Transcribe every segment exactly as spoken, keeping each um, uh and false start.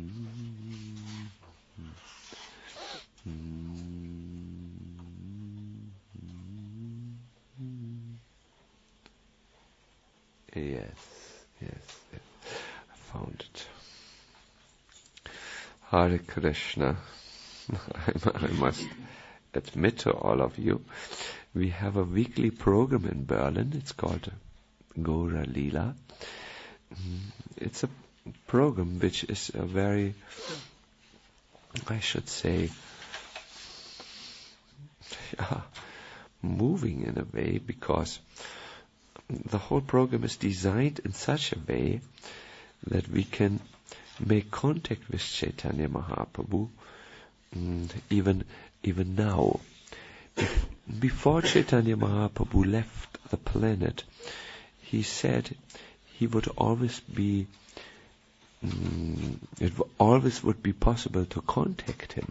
Yes, yes, yes. I found it. Hare Krishna. I must admit to all of you, we have a weekly program in Berlin. It's called Gaura Lila. It's a program which is a very, I should say, yeah, moving in a way, because the whole program is designed in such a way that we can make contact with Chaitanya Mahaprabhu mm, even even now. Before Chaitanya Mahaprabhu left the planet, he said he would always be, mm, it w- always would be possible to contact him.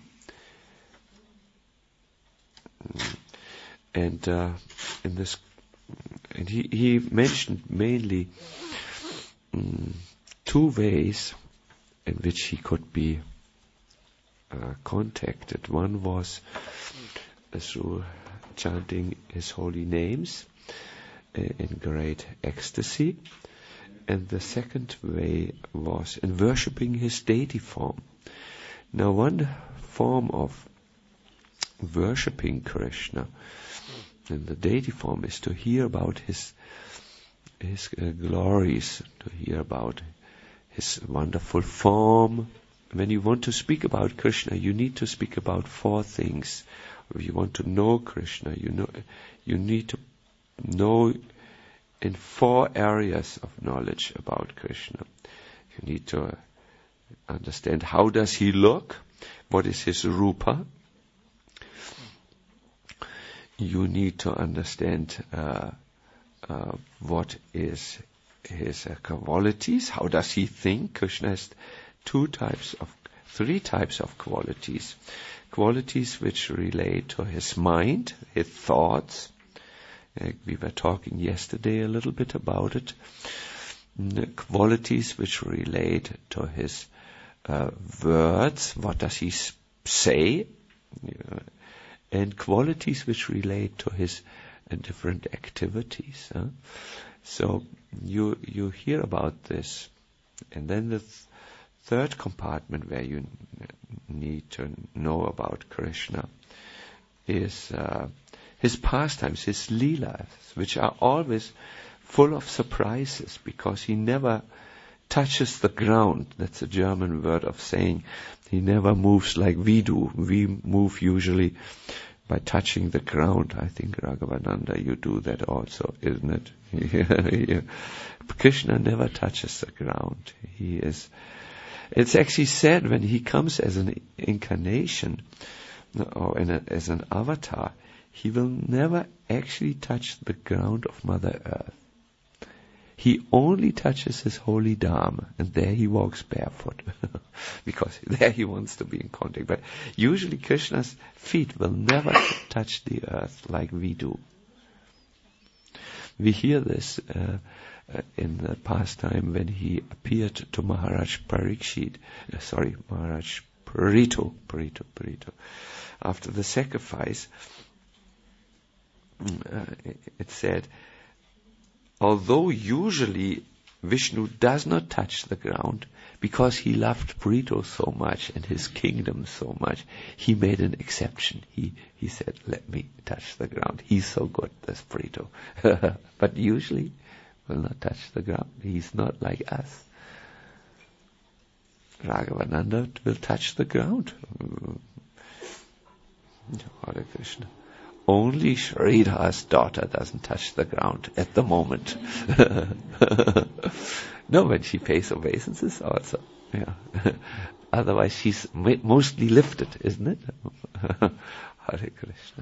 Mm, and uh, in this, and he, he mentioned mainly mm, two ways in which he could be uh, contacted. One was uh, through chanting his holy names uh, in great ecstasy, and the second way was in worshipping his deity form. Now, one form of worshipping Krishna in the deity form is to hear about his his uh, glories, to hear about his wonderful form. When you want to speak about Krishna, you need to speak about four things. If you want to know Krishna, you know, you need to know in four areas of knowledge about Krishna. You need to understand how does he look, what is his rupa. You need to understand uh, uh, what is his uh, qualities. How does he think? Krishna has two types of, three types of qualities. Qualities which relate to his mind, his thoughts. Uh, we were talking yesterday a little bit about it. Mm, qualities which relate to his uh, words. What does he s- say? Uh, and qualities which relate to his uh, different activities. Huh? So you you hear about this, and then the th- third compartment where you n- need to know about Krishna is uh, his pastimes, his leelas, which are always full of surprises, because he never touches the ground. That's a German word of saying he never moves like we do. We move usually by touching the ground. I think, Raghavananda, you do that also, isn't it? Yeah. Krishna never touches the ground. He is, it's actually said when he comes as an incarnation or in a, as an avatar, he will never actually touch the ground of Mother Earth. He only touches his holy Dham, and there he walks barefoot, because there he wants to be in contact. But usually Krishna's feet will never touch the earth like we do. We hear this uh, uh, in the past time when he appeared to Maharaj Parikshit, uh, sorry, Maharaj Parito, Parito, Parito. After the sacrifice, uh, it, it said, although usually Vishnu does not touch the ground, because he loved Parito so much and his kingdom so much, he made an exception. He he said, let me touch the ground. He's so good, this Parito. But usually will not touch the ground. He's not like us. Raghavananda will touch the ground. Hare Krishna. Only Sridhar's daughter doesn't touch the ground at the moment. No, when she pays obeisances also. Yeah. Otherwise she's mostly lifted, isn't it? Hare Krishna.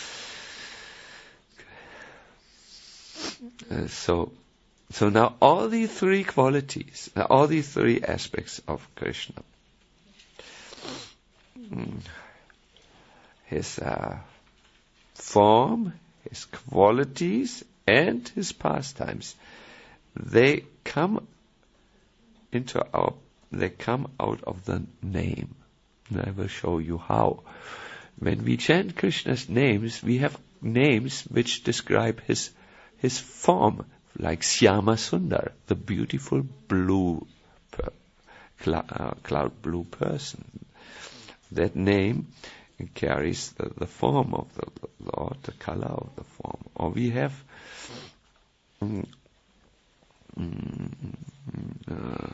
Uh, so, so now all these three qualities, uh, all these three aspects of Krishna, mm, his uh, form, his qualities, and his pastimes, they come into our they come out of the name. And I will show you how. When we chant Krishna's names, we have names which describe his his form, like Syama Sundar, the beautiful blue, per, cl- uh, cloud blue person. That name carries the, the form of the Lord, the color of the form. Or we have mm, mm, uh,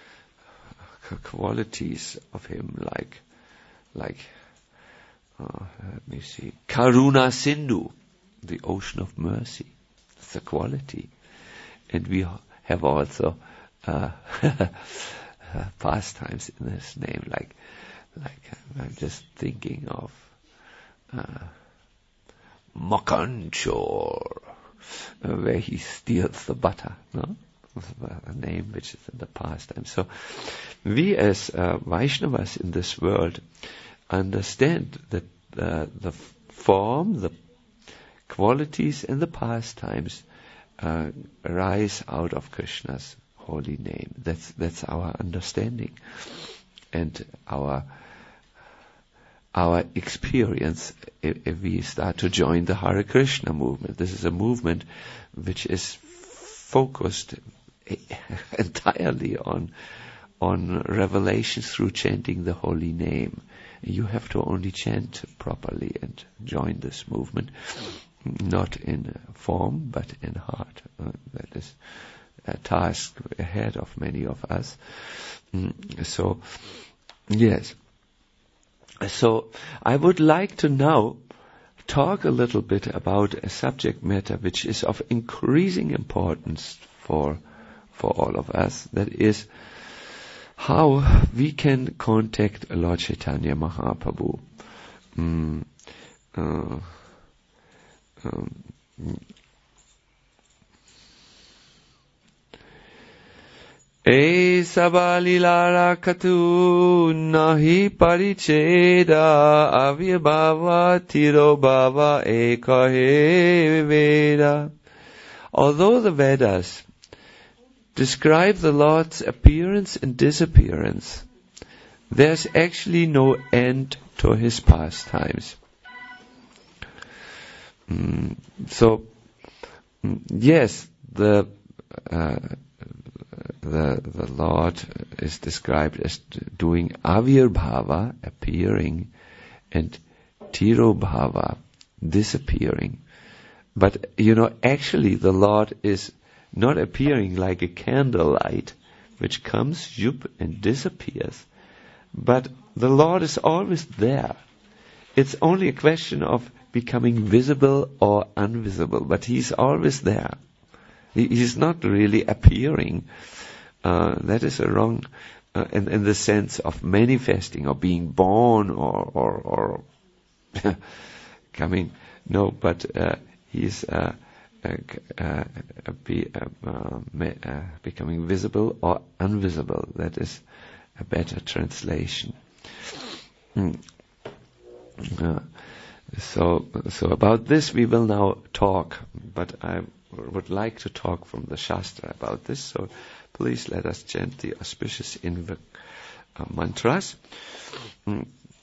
qualities of him, like like uh, let me see, Karuna Sindhu, the ocean of mercy. It's a quality. And we have also uh, pastimes in his name, like like I'm just thinking of uh, Makanchor, uh, where he steals the butter, no? A name which is in the pastime. So we as uh, Vaishnavas in this world understand that uh, the form, the qualities and the pastimes uh, arise out of Krishna's holy name. That's that's our understanding and our our experience if, if we start to join the Hare Krishna movement. This is a movement which is focused entirely on on revelation through chanting the holy name. You have to only chant properly and join this movement, not in form but in heart. Uh, that is a task ahead of many of us. Mm, so, yes. So, I would like to now talk a little bit about a subject matter which is of increasing importance for for all of us. That is how we can contact Lord Chaitanya Mahaprabhu. Mm, uh, um, E sabalila rakatu nahi paricheda avyabhava tirobhava ekahe veda. Although the Vedas describe the Lord's appearance and disappearance, there's actually no end to his pastimes. Mm, so, mm, yes, the uh, the the Lord is described as doing avirbhava, appearing, and tirobhava, disappearing. But, you know, actually the Lord is not appearing like a candlelight, which comes, zoop, and disappears. But the Lord is always there. It's only a question of becoming visible or invisible, but He's always there. He, he's not really appearing. Uh, that is a wrong, uh, in, in the sense of manifesting or being born or, or, or coming. No, but uh, He's uh, uh, uh, be, uh, uh, becoming visible or invisible. That is a better translation. Mm. Uh, so, so about this we will now talk, but I would like to talk from the Shastra about this. So, please let us chant the auspicious invoc uh, mantras. Mm.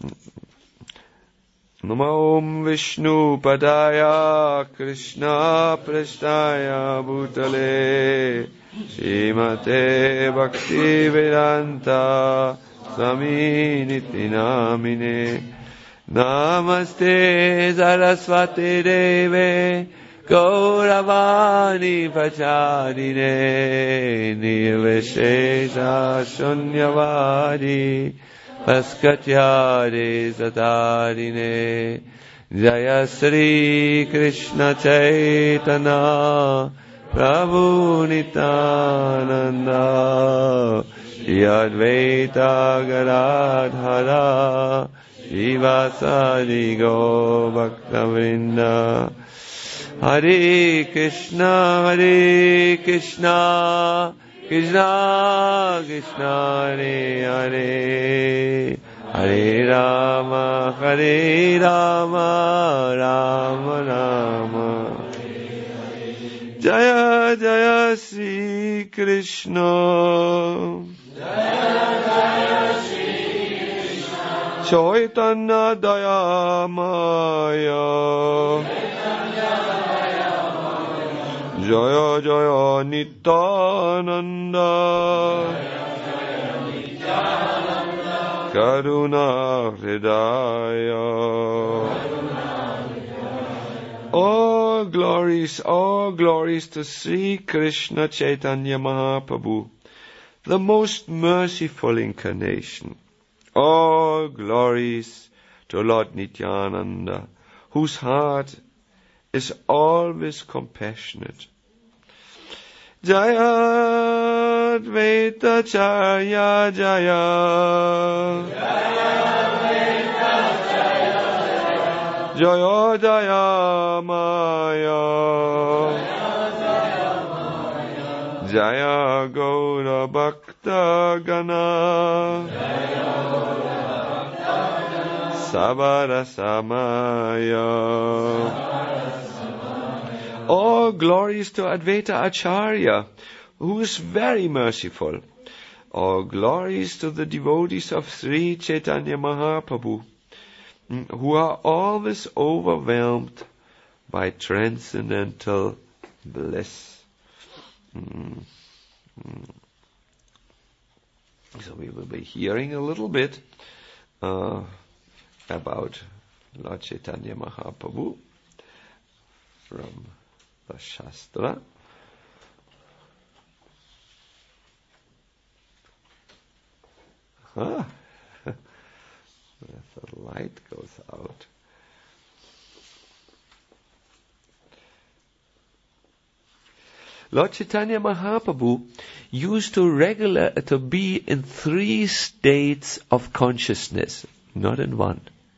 Namo Om Vishnu Padaya Krishna Prasthaya Bhutale Srimate Bhakti Vedanta Swami Niti Namine Namaste Saraswati Deve Gauravani Pachadine Nirvishesha Shunyavadi Paskatyare Satarine Jaya Sri Krishna Chaitanya Prabhu Nityananda Shri Advaita Gadadhara Shivasadi Go Bhaktavrinda Hare Krishna Hare Krishna Krishna Krishna Hare Hare Hare Rama Hare Rama Rama Rama Jaya Jaya Sri Krishna Jaya Chaitanya Dayamaya Jaya Jaya Nityananda Karuna Hridaya. All glories, all glories to Sri Krishna Chaitanya Mahaprabhu, the most merciful incarnation. All glories to Lord Nityananda, whose heart is always compassionate. Jaya Advaita Charya Jaya Jaya Jaya Maya Jaya Gaura Bhakta Gana Sabara Samaya. All glories to Advaita Acharya, who is very merciful. All glories to the devotees of Sri Chaitanya Mahaprabhu, who are always overwhelmed by transcendental bliss. Mm. Mm. So we will be hearing a little bit uh, about Lord Chaitanya Mahaprabhu from the Shastra. Ah, the light goes out. Lord Chaitanya Mahaprabhu used to regular to be in three states of consciousness, not in one.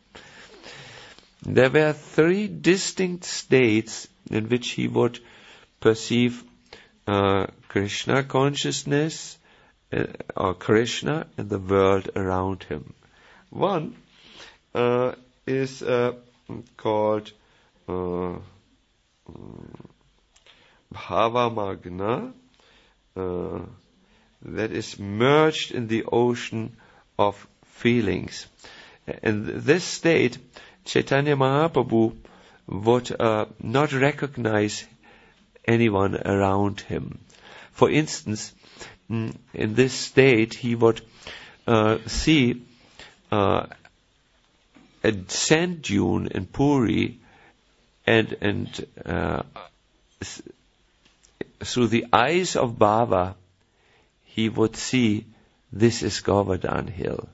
There were three distinct states in which he would perceive uh, Krishna consciousness uh, or Krishna and the world around him. One uh, is uh, called uh, Bhavamagna, uh, that is merged in the ocean of feelings. In this state, Chaitanya Mahaprabhu would uh, not recognize anyone around him. For instance, in this state, he would uh, see uh, a sand dune in Puri, and and uh, through the eyes of Bhava, he would see this is Govardhan Hill.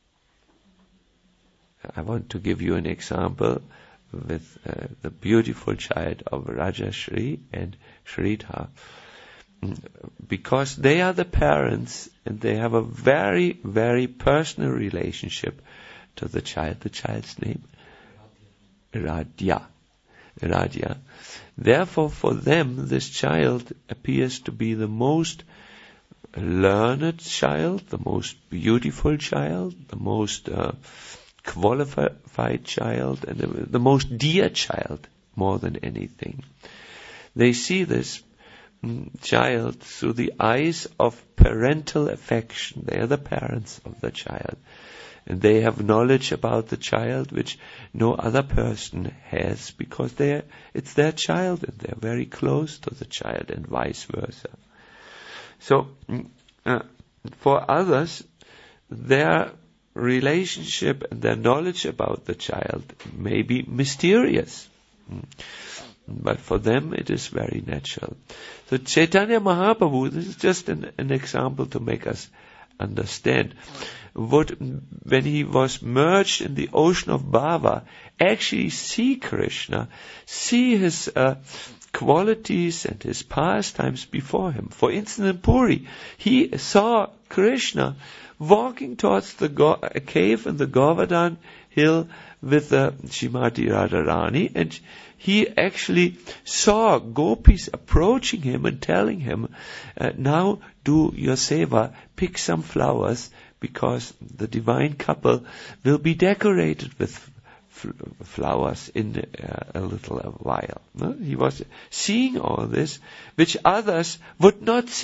I want to give you an example with uh, the beautiful child of Rajashri and Sridhar. Because they are the parents and they have a very, very personal relationship to the child. The child's name? Radhya. Radhya. Therefore, for them, this child appears to be the most learned child, the most beautiful child, the most uh, qualified child, and the, the most dear child more than anything. They see this mm, child through the eyes of parental affection. They are the parents of the child. And they have knowledge about the child which no other person has, because they it's their child and they're very close to the child, and vice versa. So, uh, for others, their relationship and their knowledge about the child may be mysterious. But for them it is very natural. So Chaitanya Mahaprabhu, this is just an, an example to make us understand, would, when he was merged in the ocean of Bhava, actually see Krishna, see his uh, qualities and his pastimes before him. For instance, in Puri, he saw Krishna walking towards the go- a cave in the Govardhan hill with uh, Srimati Radharani, and he actually saw gopis approaching him and telling him, uh, now do your seva, pick some flowers, because the divine couple will be decorated with f- flowers in uh, a little while. No? He was seeing all this, which others would not see,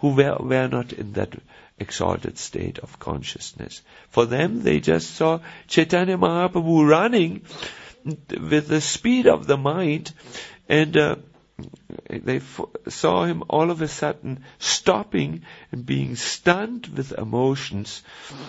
who were, were not in that exalted state of consciousness. For them, they just saw Chaitanya Mahaprabhu running with the speed of the mind, and uh, they f- saw him all of a sudden stopping and being stunned with emotions.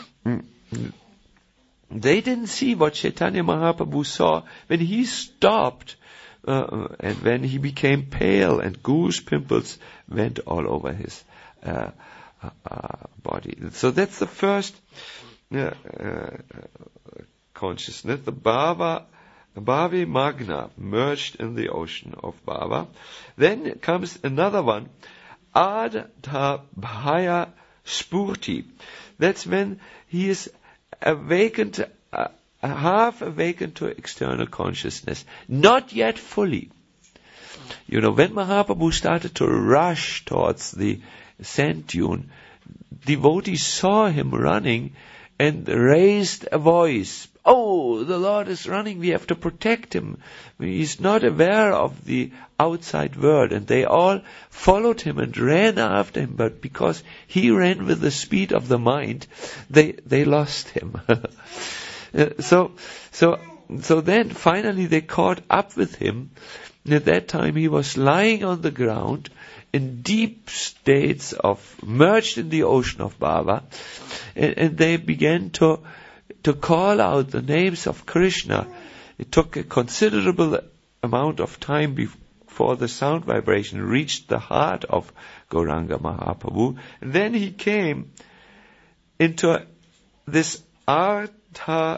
They didn't see what Chaitanya Mahaprabhu saw when he stopped, uh, and when he became pale and goose pimples went all over his uh, uh, body. So that's the first uh, uh, consciousness, the Bhava, Bhavi Magna, merged in the ocean of Bhava. Then comes another one, Adha Bhaya Spurti. That's when he is awakened, uh, half awakened to external consciousness, not yet fully. You know, when Mahaprabhu started to rush towards the sand dune, devotees saw him running and raised a voice. Oh, the Lord is running, we have to protect him. He's not aware of the outside world. And they all followed him and ran after him. But because he ran with the speed of the mind, they they lost him. so, so, so then finally they caught up with him. And at that time he was lying on the ground in deep states of, merged in the ocean of Bhava. And, and they began to to call out the names of Krishna. It took a considerable amount of time before the sound vibration reached the heart of Gauranga Mahaprabhu. And then he came into this Artha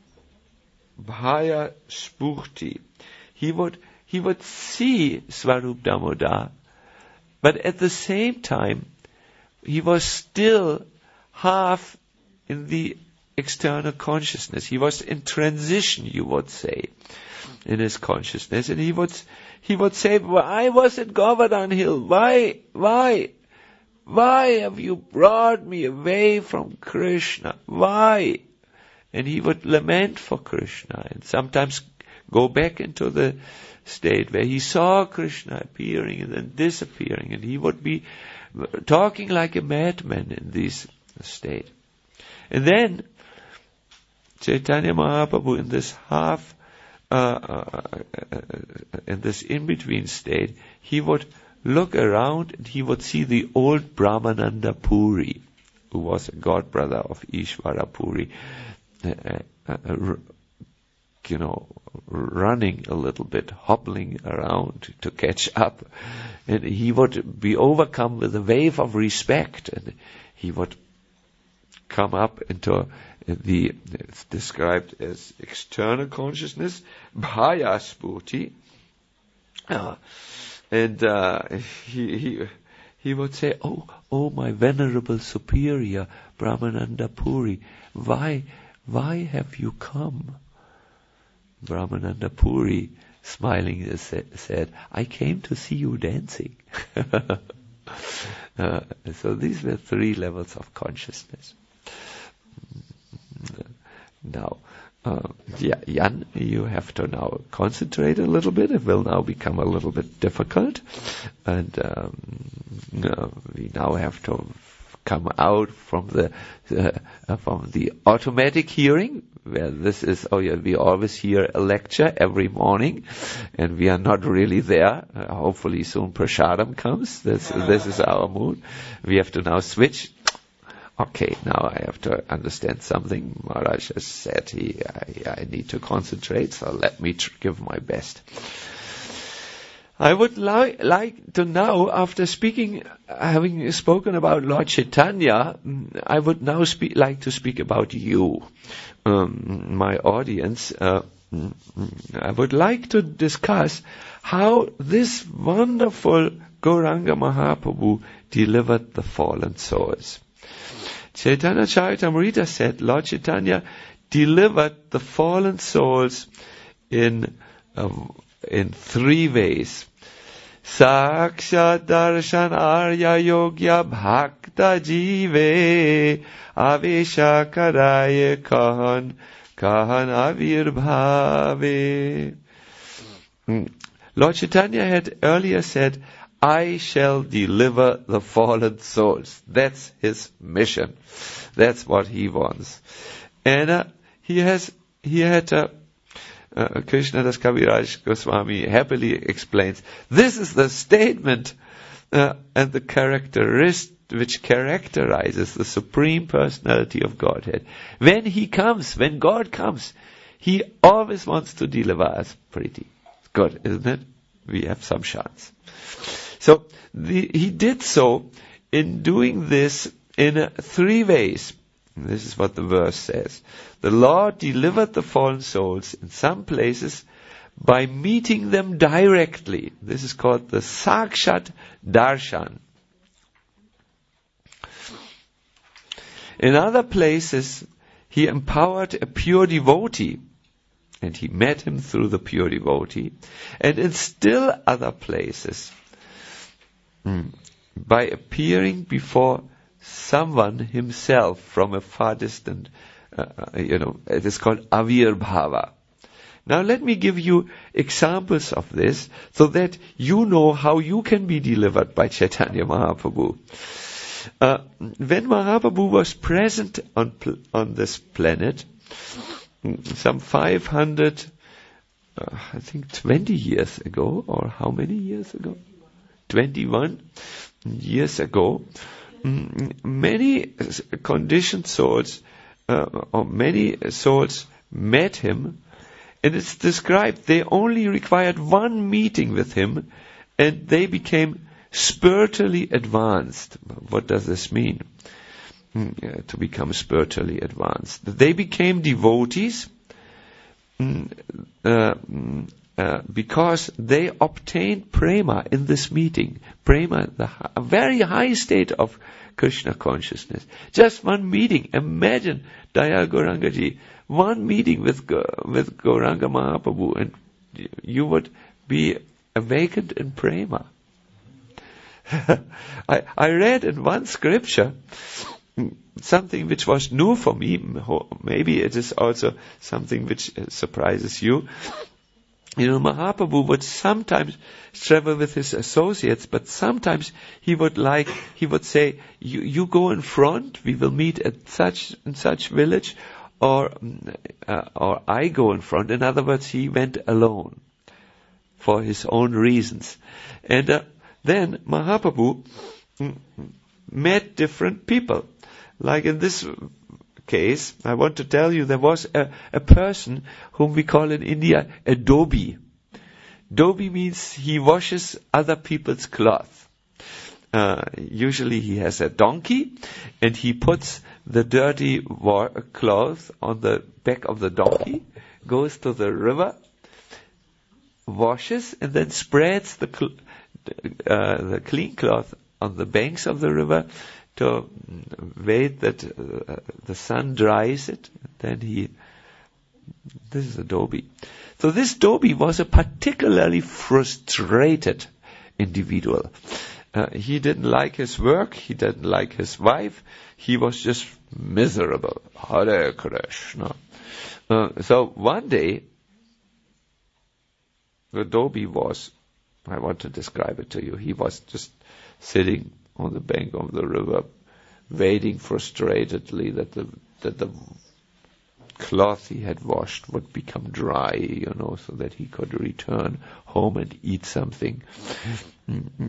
Bhaya Spurti. He would, he would see Swarup Damodar, but at the same time, he was still half in the external consciousness. He was in transition, you would say, in his consciousness. And he would, he would say, well, I was at Govardhan Hill. Why, why, why have you brought me away from Krishna? Why? And he would lament for Krishna and sometimes go back into the state where he saw Krishna appearing and then disappearing. And he would be talking like a madman in this state. And then Chaitanya Mahaprabhu, in this half, uh, uh, uh, in this in-between state, he would look around and he would see the old Brahmananda Puri, who was a god brother of Ishvara Puri, uh, uh, uh, you know, running a little bit, hobbling around to catch up. And he would be overcome with a wave of respect, and he would come up into the, it's described as external consciousness, Bhaya Spurti. Uh, and uh, he, he he would say, oh, oh, my venerable superior, Brahmananda Puri, why, why have you come? Brahmananda Puri, smiling, said, I came to see you dancing. uh, so these were three levels of consciousness. Now, uh, yeah, Jan, you have to now concentrate a little bit. It will now become a little bit difficult. And um, uh, we now have to come out from the uh, from the automatic hearing, where this is, oh yeah, we always hear a lecture every morning, and we are not really there. Uh, hopefully soon Prashadam comes. This, this is our mood. We have to now switch. Okay, now I have to understand something. Maharaj has said he, I, I need to concentrate, so let me tr- give my best. I would li- like to now, after speaking, having spoken about Lord Chaitanya, I would now speak, like to speak about you, um, my audience. Uh, I would like to discuss how this wonderful Gauranga Mahaprabhu delivered the fallen souls. Chaitanya Charitamrita said Lord Chaitanya delivered the fallen souls in um, in three ways. Saksha darshan arya yogya bhakta jive avesha karaye kahan kahan avirbhave. Lord Chaitanya had earlier said, I shall deliver the fallen souls. That's his mission. That's what he wants. And uh, he has, he had, uh, uh, Krishna Das Kaviraj Goswami happily explains, this is the statement uh, and the characteristic which characterizes the Supreme Personality of Godhead. When he comes, when God comes, he always wants to deliver us. Pretty good, isn't it? We have some chance. So the, he did so in doing this in uh, three ways. This is what the verse says. The Lord delivered the fallen souls in some places by meeting them directly. This is called the Sakshat Darshan. In other places, he empowered a pure devotee, and he met him through the pure devotee. And in still other places, mm, by appearing before someone himself from a far distant, uh, you know, it is called Avirbhava. Now let me give you examples of this so that you know how you can be delivered by Chaitanya Mahaprabhu. Uh, when Mahaprabhu was present on pl- on this planet, some five hundred, uh, I think twenty years ago, or how many years ago? twenty-one years ago, mm, many conditioned souls, uh, or many souls met him, and it's described they only required one meeting with him, and they became spiritually advanced. What does this mean? Mm, yeah, to become spiritually advanced. They became devotees mm, uh, mm, uh, because they obtained prema in this meeting. Prema, the hi- a very high state of Krishna consciousness. Just one meeting. Imagine Dayal Gaurangaji, one meeting with with Gauranga Mahaprabhu, and you would be awakened in prema. I, I read in one scripture something which was new for me. Maybe it is also something which surprises you. You know, Mahaprabhu would sometimes travel with his associates, but sometimes he would like, he would say, you, you go in front, we will meet at such and such village, or, uh, or I go in front. In other words, he went alone for his own reasons. And, uh, Then Mahaprabhu met different people. Like in this case, I want to tell you, there was a, a person whom we call in India a dhobi. Dhobi means he washes other people's cloth. Uh, usually he has a donkey, and he puts the dirty wa- cloth on the back of the donkey, goes to the river, washes, and then spreads the cl- Uh, the clean cloth on the banks of the river to wait that uh, the sun dries it. Then he, this is a dhobi. So this dhobi was a particularly frustrated individual. Uh, he didn't like his work. He didn't like his wife. He was just miserable. Hare Krishna. Uh, so one day, the dhobi was, I want to describe it to you. He was just sitting on the bank of the river, waiting frustratedly that the that the cloth he had washed would become dry, you know, so that he could return home and eat something. Mm-hmm.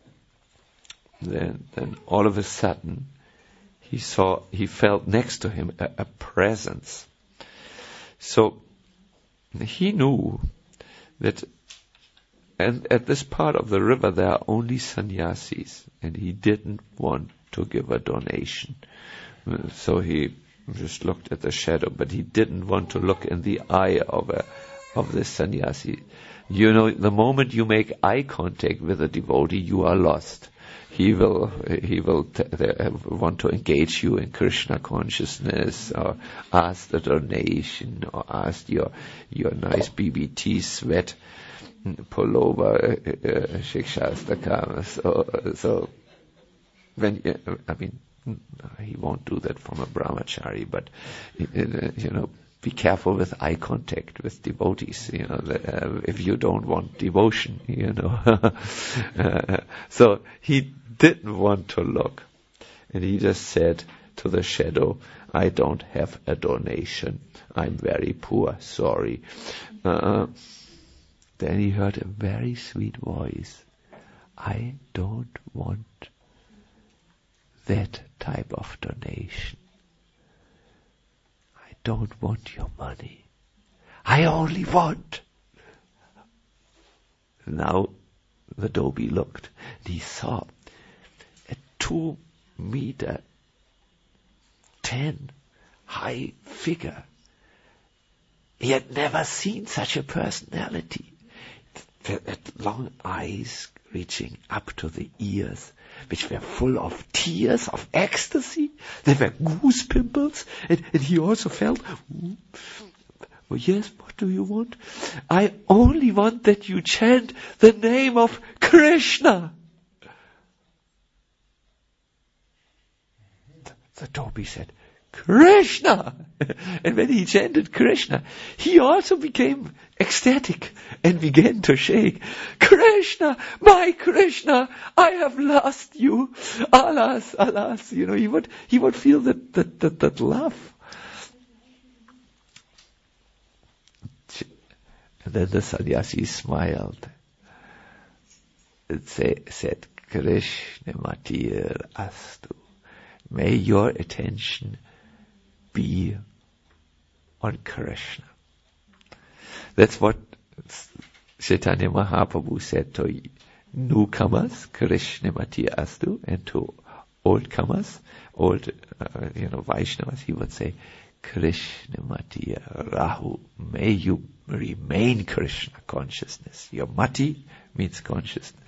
Then, then all of a sudden, he saw, he felt next to him a, a presence. So he knew that. And at this part of the river, there are only sannyasis, and he didn't want to give a donation. So he just looked at the shadow, but he didn't want to look in the eye of a of this sannyasi. You know, the moment you make eye contact with a devotee, you are lost. He will he will t- t- want to engage you in Krishna consciousness, or ask the donation, or ask your your nice B B T sweat pullover, uh, shikshastakam. So, so when I mean, he won't do that from a brahmachari, but you know, be careful with eye contact with devotees, you know, uh, if you don't want devotion, you know. uh, so he didn't want to look. And he just said to the shadow, I don't have a donation. I'm very poor, sorry. Uh, then he heard a very sweet voice. I don't want that type of donation. I don't want your money. I only want. Now the Dhobi looked and he saw a two meter ten high figure. He had never seen such a personality. With long eyes reaching up to the ears, which were full of tears of ecstasy. There were goose pimples, and, and he also felt, oh, yes, what do you want? I only want that you chant the name of Krishna. The, the Dhobi said, Krishna! And when he chanted Krishna, he also became ecstatic and began to shake. Krishna, my Krishna, I have lost you. Alas, alas. You know, he would, he would feel that, that, that, that love. And then the sannyasi smiled and say, said, Krishna matir astu. May your attention be on Krishna. That's what Chaitanya Mahaprabhu said to newcomers, Krishna matir astu, and to oldcomers, old, uh, you know, Vaishnavas, he would say, Krishna matir rahu. May you remain Krishna consciousness. Your mati means consciousness.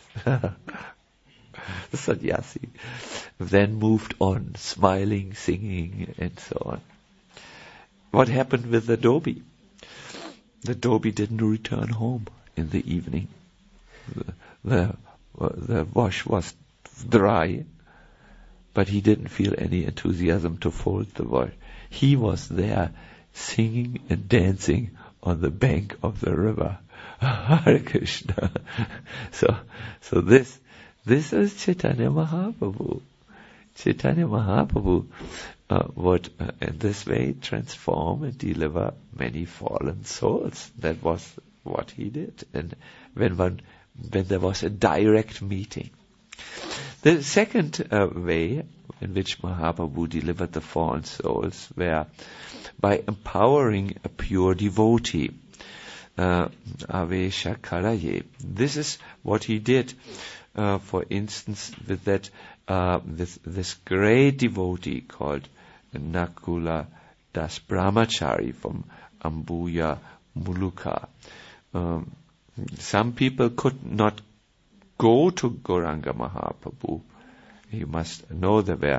The sannyasi then moved on, smiling, singing, and so on. What happened with the Dhobi? The Dhobi didn't return home in the evening. The, the, the wash was dry, but he didn't feel any enthusiasm to fold the wash. He was there singing and dancing on the bank of the river. Hare Krishna. So, so this, this is Chaitanya Mahaprabhu. Chaitanya Mahaprabhu uh, would uh, in this way transform and deliver many fallen souls. That was what he did. And when one, when there was a direct meeting. The second uh, way in which Mahaprabhu delivered the fallen souls were by empowering a pure devotee. Uh, Avesha Karaye. This is what he did. Uh, for instance, with that, uh, this, this great devotee called Nakula Das Brahmachari from Ambuya Muluka. Um, some people could not go to Gauranga Mahaprabhu. You must know there were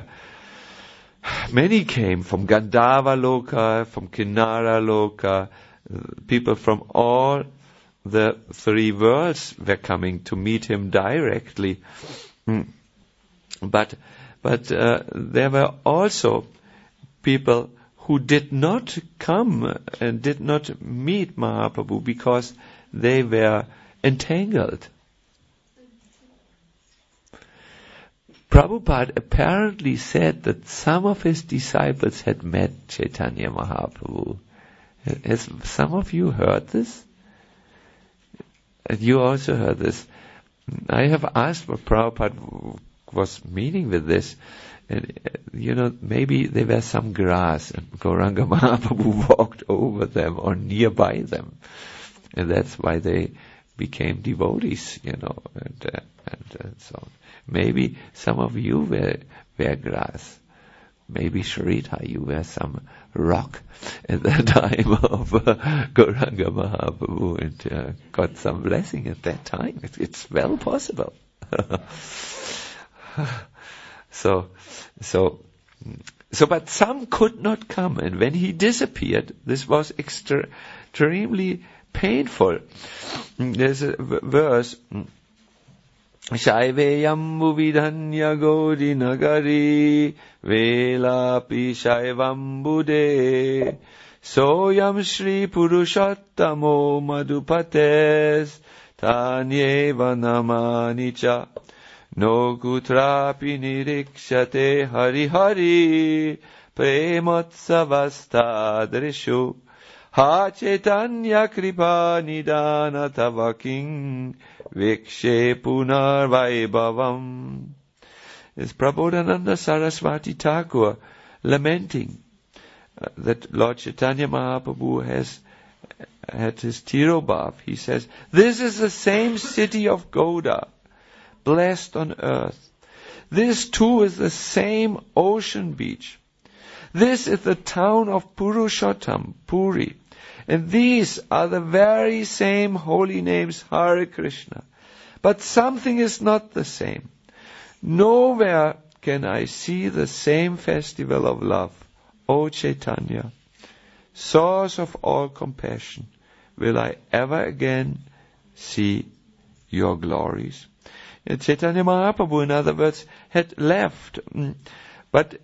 many came from Gandhava Loka, from Kinnara Loka. People from all the three worlds were coming to meet him directly. Mm. But but uh, there were also people who did not come and did not meet Mahaprabhu because they were entangled. Prabhupada apparently said that some of his disciples had met Chaitanya Mahaprabhu. Has some of you heard this? And you also heard this. I have asked what Prabhupada was meaning with this. And, you know, maybe there was some grass and Gauranga Mahaprabhu walked over them or nearby them. And that's why they became devotees, you know, and, uh, and, and so on. Maybe some of you were, were grass. Maybe Shrita, you were some rock at the time of uh, Gauranga Mahaprabhu and uh, got some blessing at that time. It, it's well possible. so, so, so, but some could not come, and when he disappeared, this was extra, extremely painful. There's a v- verse. Shaiveyambu vidhanya godi nagari velapi shaivambude Soyam Shri Purushottamo Madhupates Tanyeva Namanicha No Kutrapi Nirikshate Hari Hari Premotsavastadrishu Ha Chaitanya Kripa Nidana Tavaking Vikshe Punar Vaibhavam. Is Prabodhananda Saraswati Thakur lamenting uh, that Lord Chaitanya Mahaprabhu has had his Tirobhav. He says, this is the same city of Gauda, blessed on earth. This too is the same ocean beach. This is the town of Purushottam, Puri. And these are the very same holy names, Hare Krishna. But something is not the same. Nowhere can I see the same festival of love. O Chaitanya, source of all compassion, will I ever again see your glories? And Chaitanya Mahaprabhu, in other words, had left. But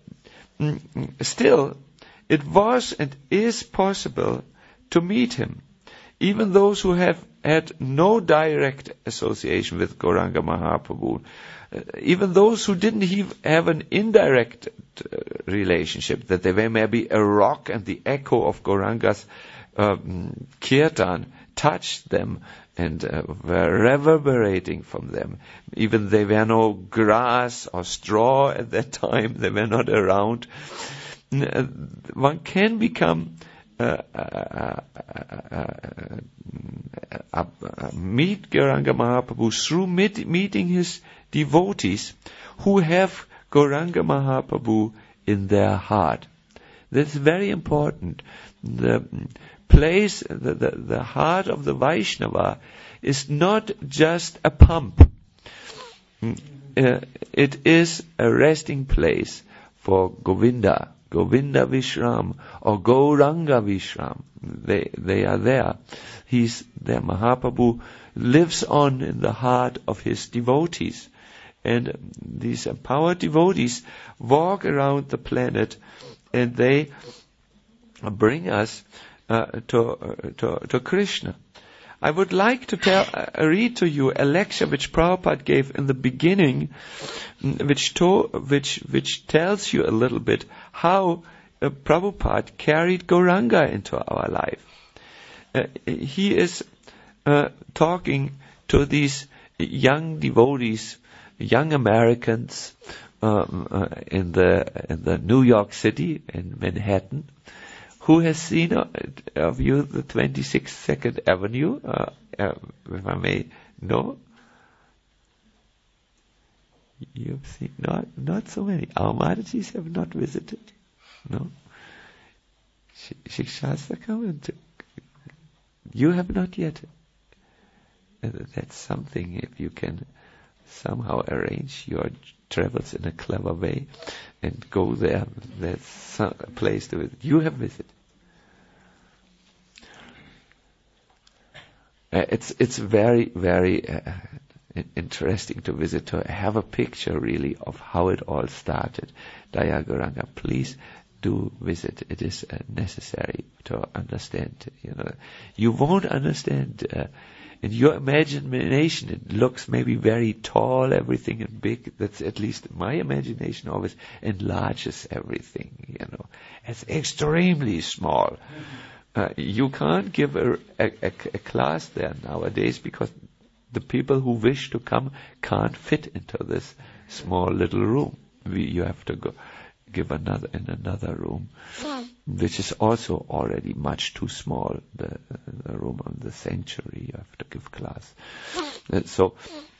still, it was and is possible to meet him. Even those who have had no direct association with Gauranga Mahaprabhu, uh, even those who didn't have an indirect uh, relationship, that they were maybe a rock and the echo of Gauranga's um, kirtan touched them and uh, were reverberating from them. Even they were no grass or straw at that time, they were not around. Uh, one can become Uh, uh, uh, uh, uh, meet Gauranga Mahaprabhu through meet, meeting his devotees who have Gauranga Mahaprabhu in their heart. That's very important. The place, the, the, the heart of the Vaishnava is not just a pump. Uh, it is a resting place for Govinda. Govinda Vishram or Gauranga Vishram. They, they are there. He's there. Mahaprabhu lives on in the heart of his devotees. And these empowered devotees walk around the planet and they bring us uh, to, uh, to, to Krishna. I would like to tell, uh, read to you a lecture which Prabhupada gave in the beginning, which to, which which tells you a little bit how uh, Prabhupada carried Gauranga into our life. Uh, he is uh, talking to these young devotees, young Americans um, uh, in the in the New York City, in Manhattan. Who has seen uh, of you the twenty-sixth Second Avenue, uh, uh, if I may know? You've seen, not, not so many. Our Maharajas have not visited. No? Shikshastra come. You have not yet. And that's something, if you can somehow arrange your travels in a clever way and go there, that's a place to visit. You have visited. Uh, it's it's very, very uh, interesting to visit, to have a picture really of how it all started. Daya Gauranga, please do visit. It is uh, necessary to understand. You know, you won't understand. Uh, in your imagination, it looks maybe very tall, everything and big. That's at least my imagination always enlarges everything. You know, it's extremely small. Uh, you can't give a, a, a, a class there nowadays because the people who wish to come can't fit into this small little room. We, you have to go give another in another room, which is also already much too small. The, the room on the sanctuary, you have to give class. Uh, so,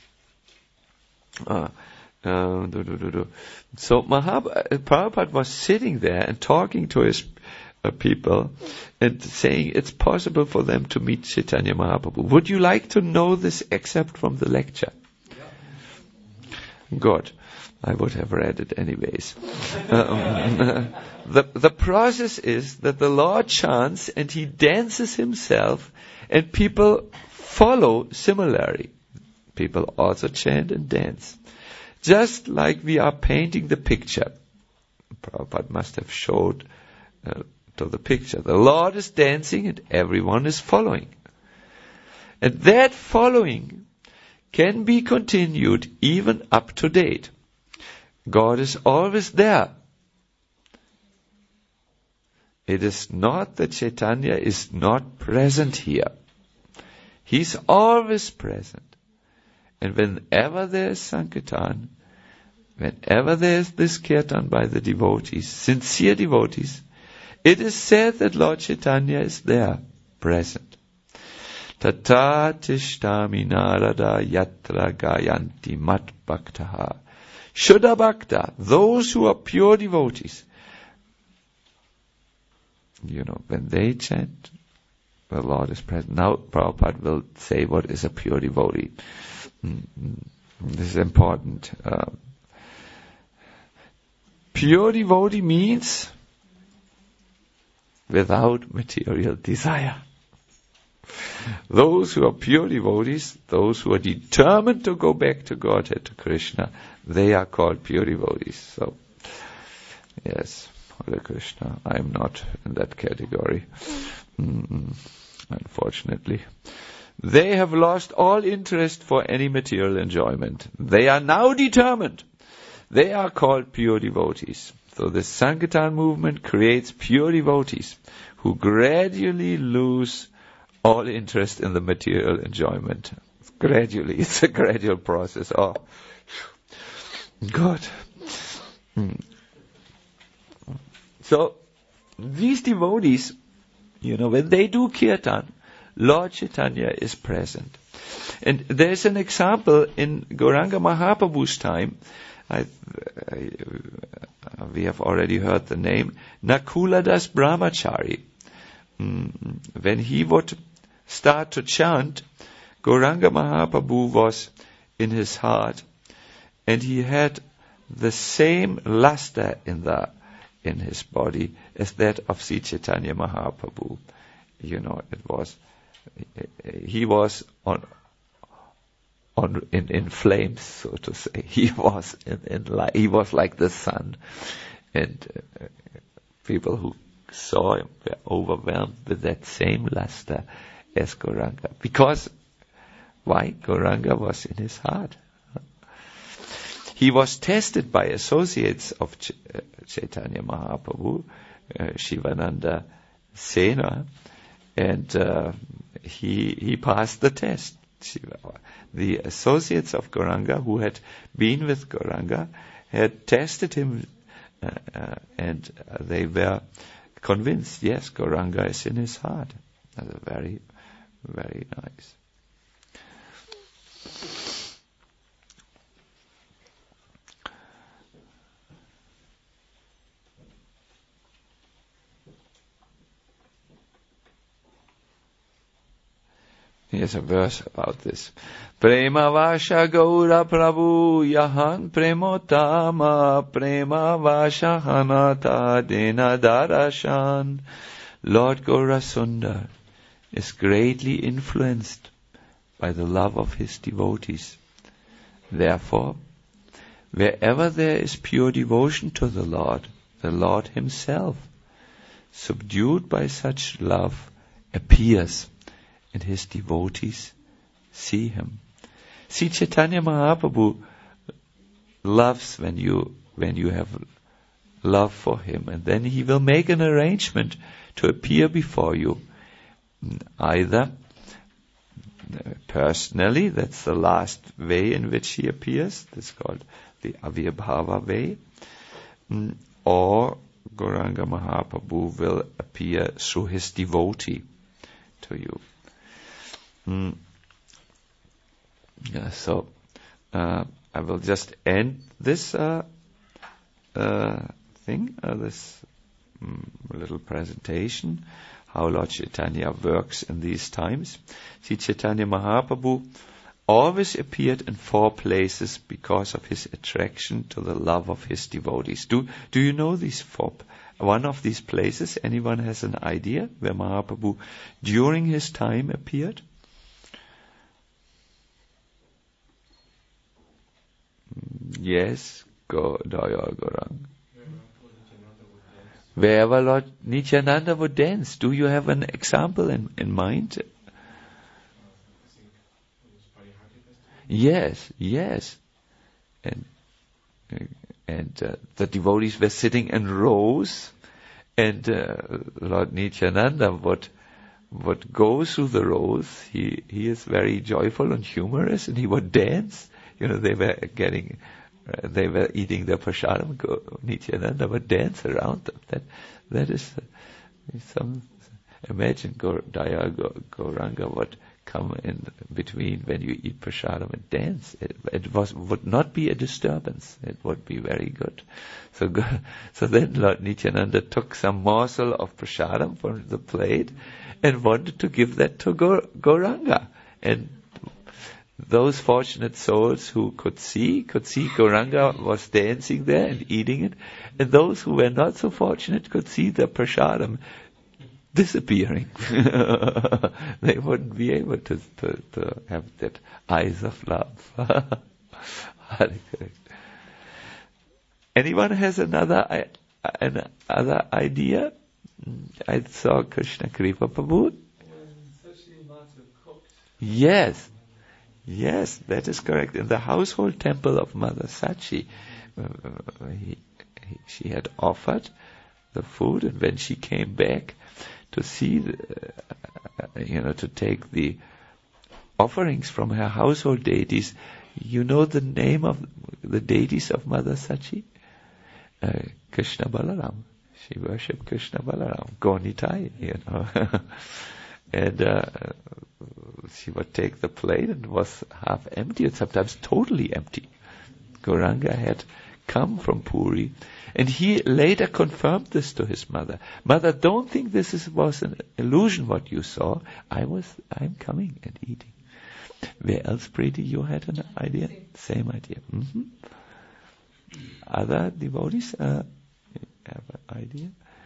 uh, uh, do, do, do, do. so Mahab- Prabhupada was sitting there and talking to his uh, people and saying it's possible for them to meet Chaitanya Mahaprabhu. Would you like to know this excerpt from the lecture? Yeah. Good. I would have read it anyways. um, the, the process is that the Lord chants and he dances himself and people follow similarly. People also chant and dance. Just like we are painting the picture. Prabhupada must have showed uh, to the picture. The Lord is dancing and everyone is following. And that following can be continued even up to date. God is always there. It is not that Chaitanya is not present here. He's always present. And whenever there is Sankirtan, whenever there is this kirtan by the devotees, sincere devotees, it is said that Lord Chaitanya is there, present. Tata tishtami narada yatra gayanti mat bhaktaha. Shuddha bhakta, those who are pure devotees, you know, when they chant, the Lord is present. Now Prabhupada will say what is a pure devotee. Mm-hmm. This is important. Uh, pure devotee means without material desire. Those who are pure devotees, those who are determined to go back to Godhead, to Krishna, they are called pure devotees. So, yes, Hare Krishna, I am not in that category, mm-mm, unfortunately. They have lost all interest for any material enjoyment. They are now determined. They are called pure devotees. So the Sankirtan movement creates pure devotees who gradually lose all interest in the material enjoyment. Gradually. It's a gradual process. Oh, God. Hmm. So, these devotees, you know, when they do kirtan, Lord Chaitanya is present. And there's an example in Gauranga Mahaprabhu's time. I, I, uh, we have already heard the name, Nakula Das Brahmachari. Mm, when he would start to chant, Gauranga Mahaprabhu was in his heart, and he had the same luster in the in his body as that of Sri Chaitanya Mahaprabhu. You know, it was he was on on in, in flames, so to say. He was in, in light. He was like the sun, and uh, people who saw him were overwhelmed with that same luster as Gauranga. Because why? Gauranga was in his heart. He was tested by associates of Ch- uh, Chaitanya Mahaprabhu, uh, Shivananda Sena, and uh, he he passed the test. The associates of Gauranga who had been with Gauranga had tested him, uh, uh, and uh, they were convinced, yes, Gauranga is in his heart. That's very, very nice. Here's a verse about this. Prema Vasha Gaura Prabhu Yahan Premotama Prema Vasha Hanata Dena Darashan. Lord Gaurasundar is greatly influenced by the love of his devotees. Therefore, wherever there is pure devotion to the Lord, the Lord himself, subdued by such love, appears, and his devotees see him. See, Chaitanya Mahaprabhu loves when you when you have love for him, and then he will make an arrangement to appear before you, either personally, that's the last way in which he appears, that's called the Avirbhava way, or Gauranga Mahaprabhu will appear through his devotee to you. Mm. Yeah, so uh, I will just end this uh, uh, thing, uh, this um, little presentation, how Lord Chaitanya works in these times. See, Chaitanya Mahaprabhu always appeared in four places because of his attraction to the love of his devotees. Do do you know these four? One of these places, anyone has an idea where Mahaprabhu during his time appeared? Yes, go, Daya Gaurang. Wherever Lord Nityananda would dance, do you have an example in, in mind? Yes, yes. And and uh, the devotees were sitting in rows, and uh, Lord Nityananda would would go through the rows. He he is very joyful and humorous, and he would dance. You know, they were getting, uh, they were eating their prasadam. Nityananda would dance around them. That that is uh, some. Imagine Gaur, Daya Gauranga would come in between when you eat prasadam and dance. It, it was would not be a disturbance. It would be very good. So, so then Lord Nityananda took some morsel of prasadam from the plate and wanted to give that to Gaur, Gauranga. And those fortunate souls who could see, could see Gauranga was dancing there and eating it. And those who were not so fortunate could see the prasadam disappearing. They wouldn't be able to, to, to have that eyes of love. Anyone has another another idea? I saw Krishna Kripa Prabhu. Yes, yes, that is correct. In the household temple of Mother Sachi, uh, he, he, she had offered the food, and when she came back to see, the, uh, you know, to take the offerings from her household deities, you know the name of the deities of Mother Sachi? Uh, Krishna Balaram. She worshipped Krishna Balaram, Gonitai, you know. And uh, she would take the plate, and it was half empty, and sometimes totally empty. Gauranga had come from Puri, and he later confirmed this to his mother. Mother, don't think this is, was an illusion what you saw. I was, I'm coming and eating. Where else, Preeti, you had an idea? Same, Same idea. Mm-hmm. Other devotees uh, have an idea?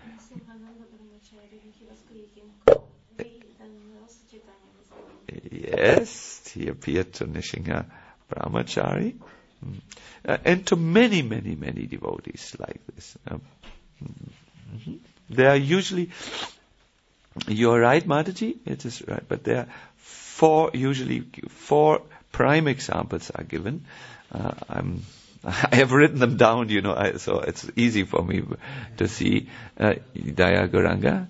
Yes, he appeared to Nishinga Brahmachari. Mm. Uh, and to many, many, many devotees like this. Um, mm-hmm. They are usually, you're right, Mataji, it is right, but there are four, usually four prime examples are given. Uh, I'm, I have written them down, you know, I, so it's easy for me to see. Uh, Daya Gauranga.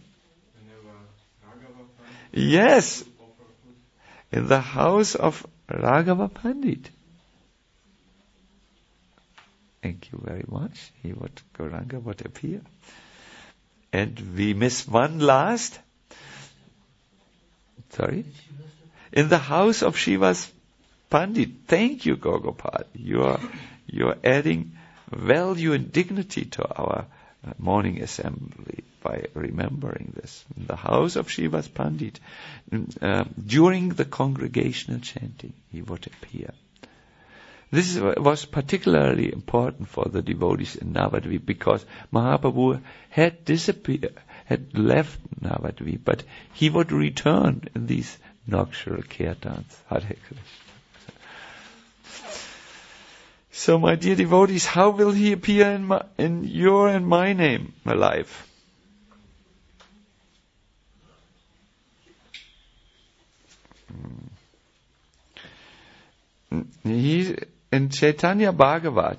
Yes, in the house of Raghava Pandit. Thank you very much. He would, Gauranga would appear. And we miss one last. Sorry? In the house of Shiva's Pandit. Thank you, Gogopal. You are, you are adding value and dignity to our uh, morning assembly by remembering this. In the house of Shiva's Pandit, uh, during the congregational chanting, he would appear. This was particularly important for the devotees in Navadvip because Mahaprabhu had disappeared, had left Navadvip, but he would return in these nocturnal kirtans. Hare Krishna. So, my dear devotees, how will he appear in, my, in your and my name, my life? He, in Chaitanya Bhagavat,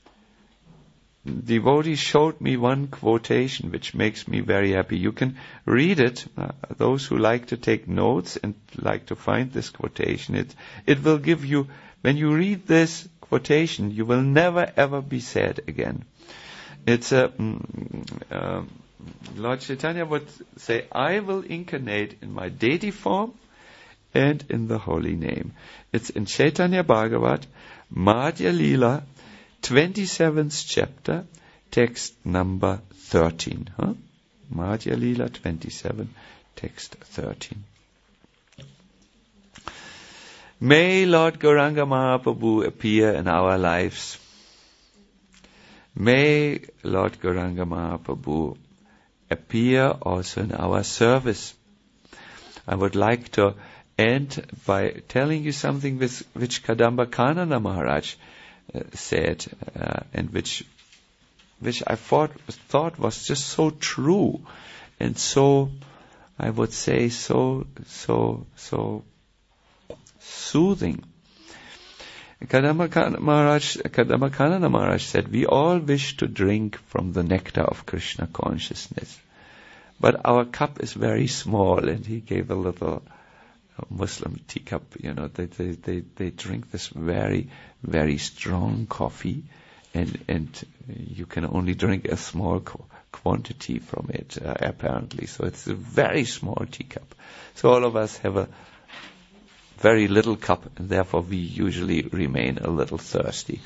devotee showed me one quotation which makes me very happy. You can read it. Uh, those who like to take notes and like to find this quotation, it it will give you, when you read this quotation, you will never ever be sad again. It's a mm, uh, Lord Chaitanya would say, "I will incarnate in my deity form and in the holy name." It's in Chaitanya Bhagavat, Madhya Lila, twenty-seventh chapter, text number thirteen. Huh? Madhya Lila twenty-seven, text thirteen. May Lord Gauranga Mahaprabhu appear in our lives. May Lord Gauranga Mahaprabhu appear also in our service. I would like to end by telling you something which, which Kadamba Kanana Maharaj uh, said, uh, and which which I thought, thought was just so true and so, I would say, so, so, so soothing. Kadamba Maharaj, Kadamba Maharaj said, we all wish to drink from the nectar of Krishna consciousness, but our cup is very small, and he gave a little Muslim teacup, you know, they, they, they, they drink this very, very strong coffee, and, and you can only drink a small qu- quantity from it, uh, apparently. So it's a very small teacup. So all of us have a very little cup, and therefore we usually remain a little thirsty.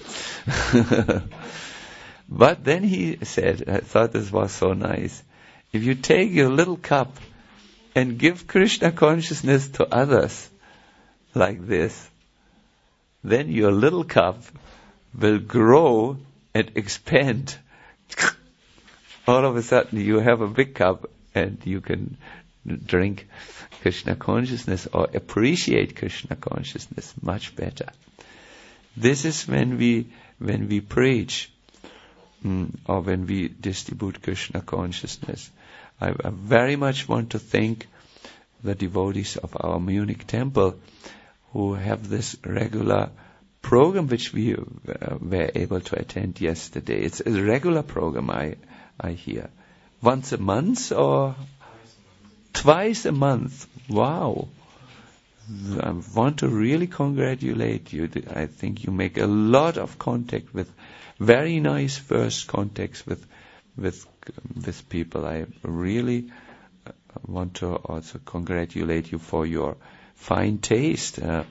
But then he said, I thought this was so nice, if you take your little cup and give Krishna consciousness to others like this, then your little cup will grow and expand. All of a sudden you have a big cup and you can drink Krishna consciousness or appreciate Krishna consciousness much better. This is when we when we preach mm, or when we distribute Krishna consciousness. I, I very much want to thank the devotees of our Munich temple who have this regular program which we uh, were able to attend yesterday. It's a regular program, I I hear. Once a month or twice a month? Wow. I want to really congratulate you. I think you make a lot of contact with, very nice first contacts with with with people. I really want to also congratulate you for your fine taste. Uh,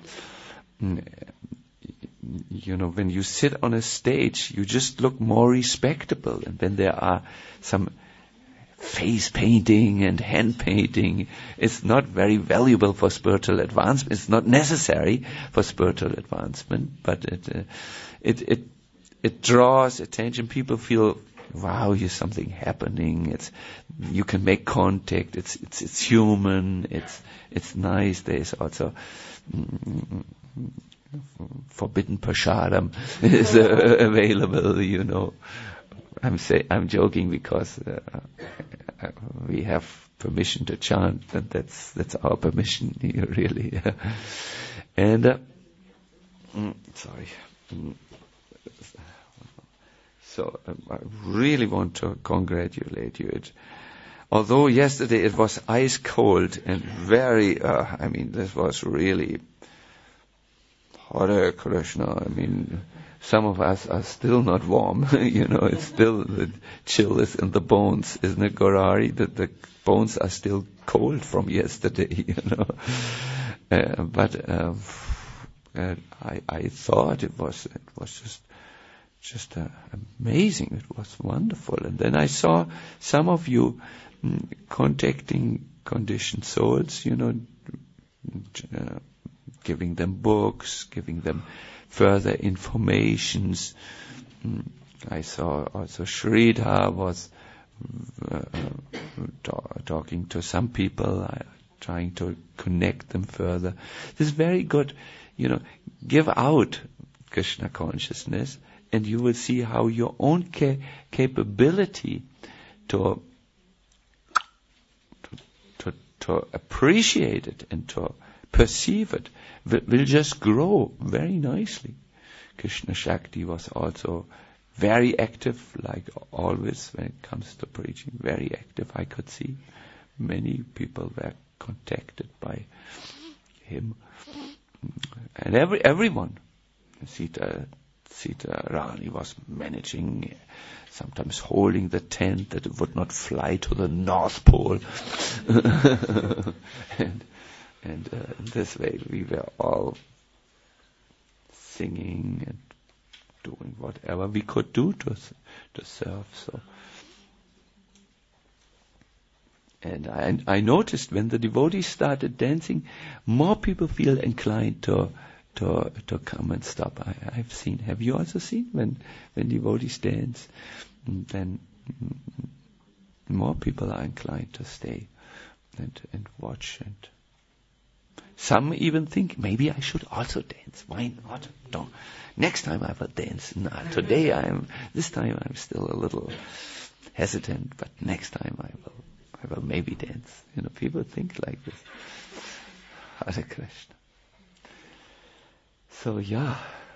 you know, when you sit on a stage, you just look more respectable. And when there are some face painting and hand painting, it's not very valuable for spiritual advancement. It's not necessary for spiritual advancement, but it uh, it it it draws attention. People feel, wow, here's something happening. It's you can make contact. It's it's it's human. It's it's nice. There is also mm, forbidden prasadam is uh, available. You know, I'm say I'm joking because uh, we have permission to chant, and that's that's our permission here, really. and uh, mm, sorry. Mm, So um, I really want to congratulate you. It, although yesterday it was ice cold and very, uh, I mean, this was really Hare Krishna. I mean, some of us are still not warm. you know, it's still, the chill is in the bones, isn't it, Gaurari? That the bones are still cold from yesterday, you know. Uh, but uh, uh, I, I thought it was, it was just, Just uh, amazing. It was wonderful. And then I saw some of you mm, contacting conditioned souls, you know, uh, giving them books, giving them further informations. Mm, I saw also Sridhar was uh, ta- talking to some people, uh, trying to connect them further. This is very good. You know, give out Krishna consciousness, and you will see how your own ca- capability to, to to to appreciate it and to perceive it will, will just grow very nicely. Krishna Shakti was also very active, like always when it comes to preaching. Very active, I could see. Many people were contacted by him, and every everyone. Sita. Sita Rani was managing, sometimes holding the tent that it would not fly to the North Pole. and and uh, in this way we were all singing and doing whatever we could do to to serve. So, and I, I noticed when the devotees started dancing, more people feel inclined to to to come and stop. I, I've seen. Have you also seen when when devotees dance? Then more people are inclined to stay and and watch. And Some even think, maybe I should also dance. Why not? Don't. Next time I will dance. No, today I'm, this time I'm still a little hesitant, but next time I will, I will maybe dance. You know, people think like this. Hare Krishna. So yeah.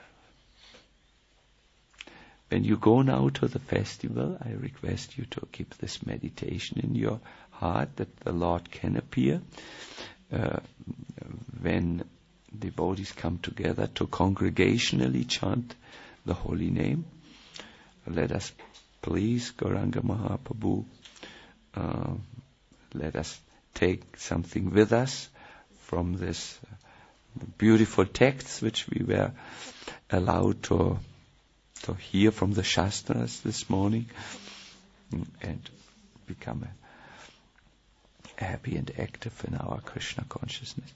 When you go now to the festival, I request you to keep this meditation in your heart that the Lord can appear. Uh, when devotees come together to congregationally chant the holy name, let us please, Gauranga Mahaprabhu, uh, let us take something with us from this uh, beautiful texts which we were allowed to to hear from the Shastras this morning, and become a happy and active in our Krishna consciousness.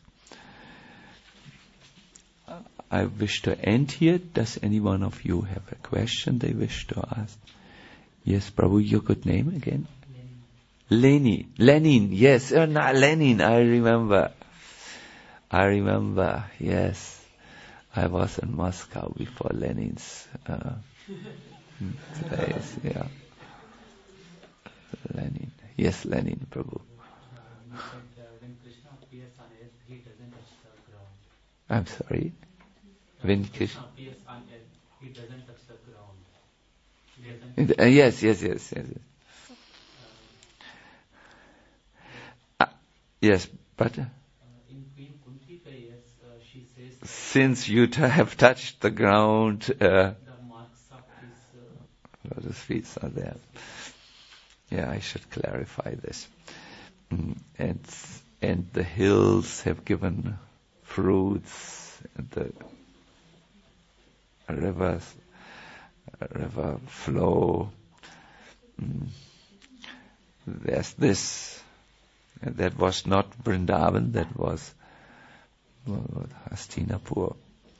I wish to end here. Does any one of you have a question they wish to ask? Yes, Prabhu, your good name again? Lenin. Lenin, yes. Oh, not Lenin, I remember. I remember, yes. I was in Moscow before Lenin's uh, place, yeah. Lenin. Yes, Lenin, Prabhu. I'm sorry? When Krishna appears on earth, he doesn't touch the ground. Uh, yes, yes, yes, yes. yes. Uh, yes, but uh, in Queen Kuntika, yes, uh, she says since you t- have touched the ground, uh, the marks of his uh, lotus feet are there. Yeah, I should clarify this. Mm, and and the hills have given fruits, and the rivers, river flow. Mm. There's this. And that was not Vrindavan, that was uh, Hastinapur.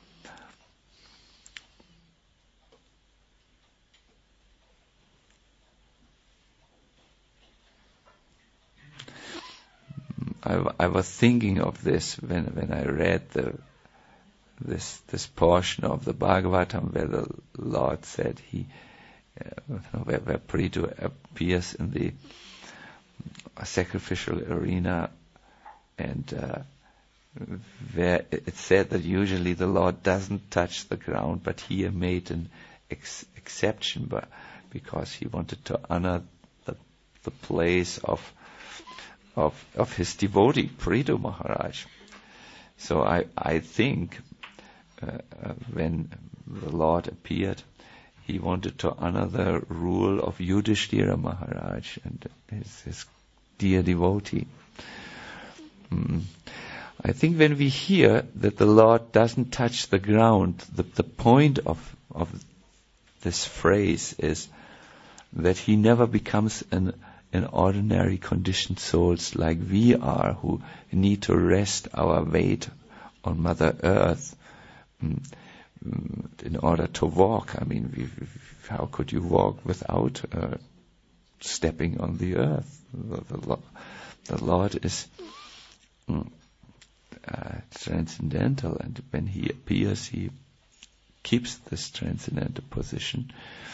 I, I was thinking of this when when I read the this this portion of the Bhagavatam where the Lord said he uh, where, where Prithu appears in the sacrificial arena, and uh, where it said that usually the Lord doesn't touch the ground, but here made an ex- exception, but because he wanted to honor the, the place of of of his devotee, Prithu Maharaj. So I I think uh, uh, when the Lord appeared, he wanted to honor the rule of Yudhishthira Maharaj and his, his dear devotee. Mm. I think when we hear that the Lord doesn't touch the ground, the, the point of of this phrase is that he never becomes an an ordinary conditioned souls like we are, who need to rest our weight on Mother Earth mm, mm, in order to walk. I mean, we, we, how could you walk without uh, stepping on the earth? The, the, the Lord is mm, uh, transcendental, and when he appears, he keeps this transcendental position.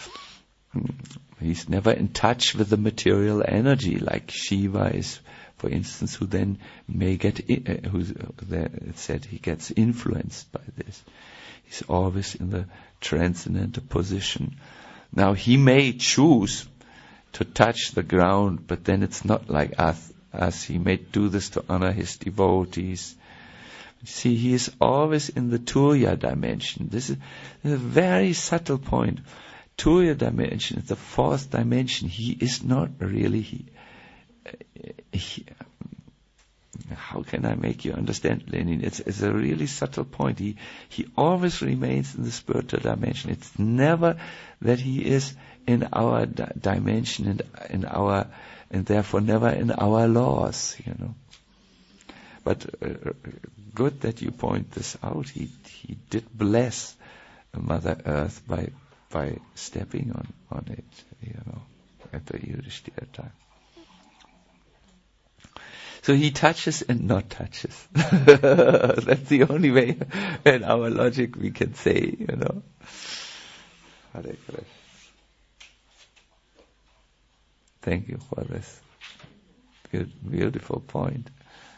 He's never in touch with the material energy, like Shiva is, for instance, who then may get, uh, who it said he gets influenced by this. He's always in the transcendental position. Now he may choose to touch the ground, but then it's not like us. Us, he may do this to honor his devotees. See, he is always in the Turiya dimension. This is, this is a very subtle point. Turiya dimension is the fourth dimension. He is not really, he, he, how can I make you understand, Lenin? It's, it's a really subtle point. He, he always remains in the spiritual dimension. It's never that he is in our di- dimension and in our, and therefore never in our laws, you know. But uh, good that you point this out. He, he did bless Mother Earth by by stepping on, on it, you know, at the Yudhishthira time. So he touches and not touches. That's the only way in our logic we can say, you know. Hare Krishna. Thank you for this beautiful point.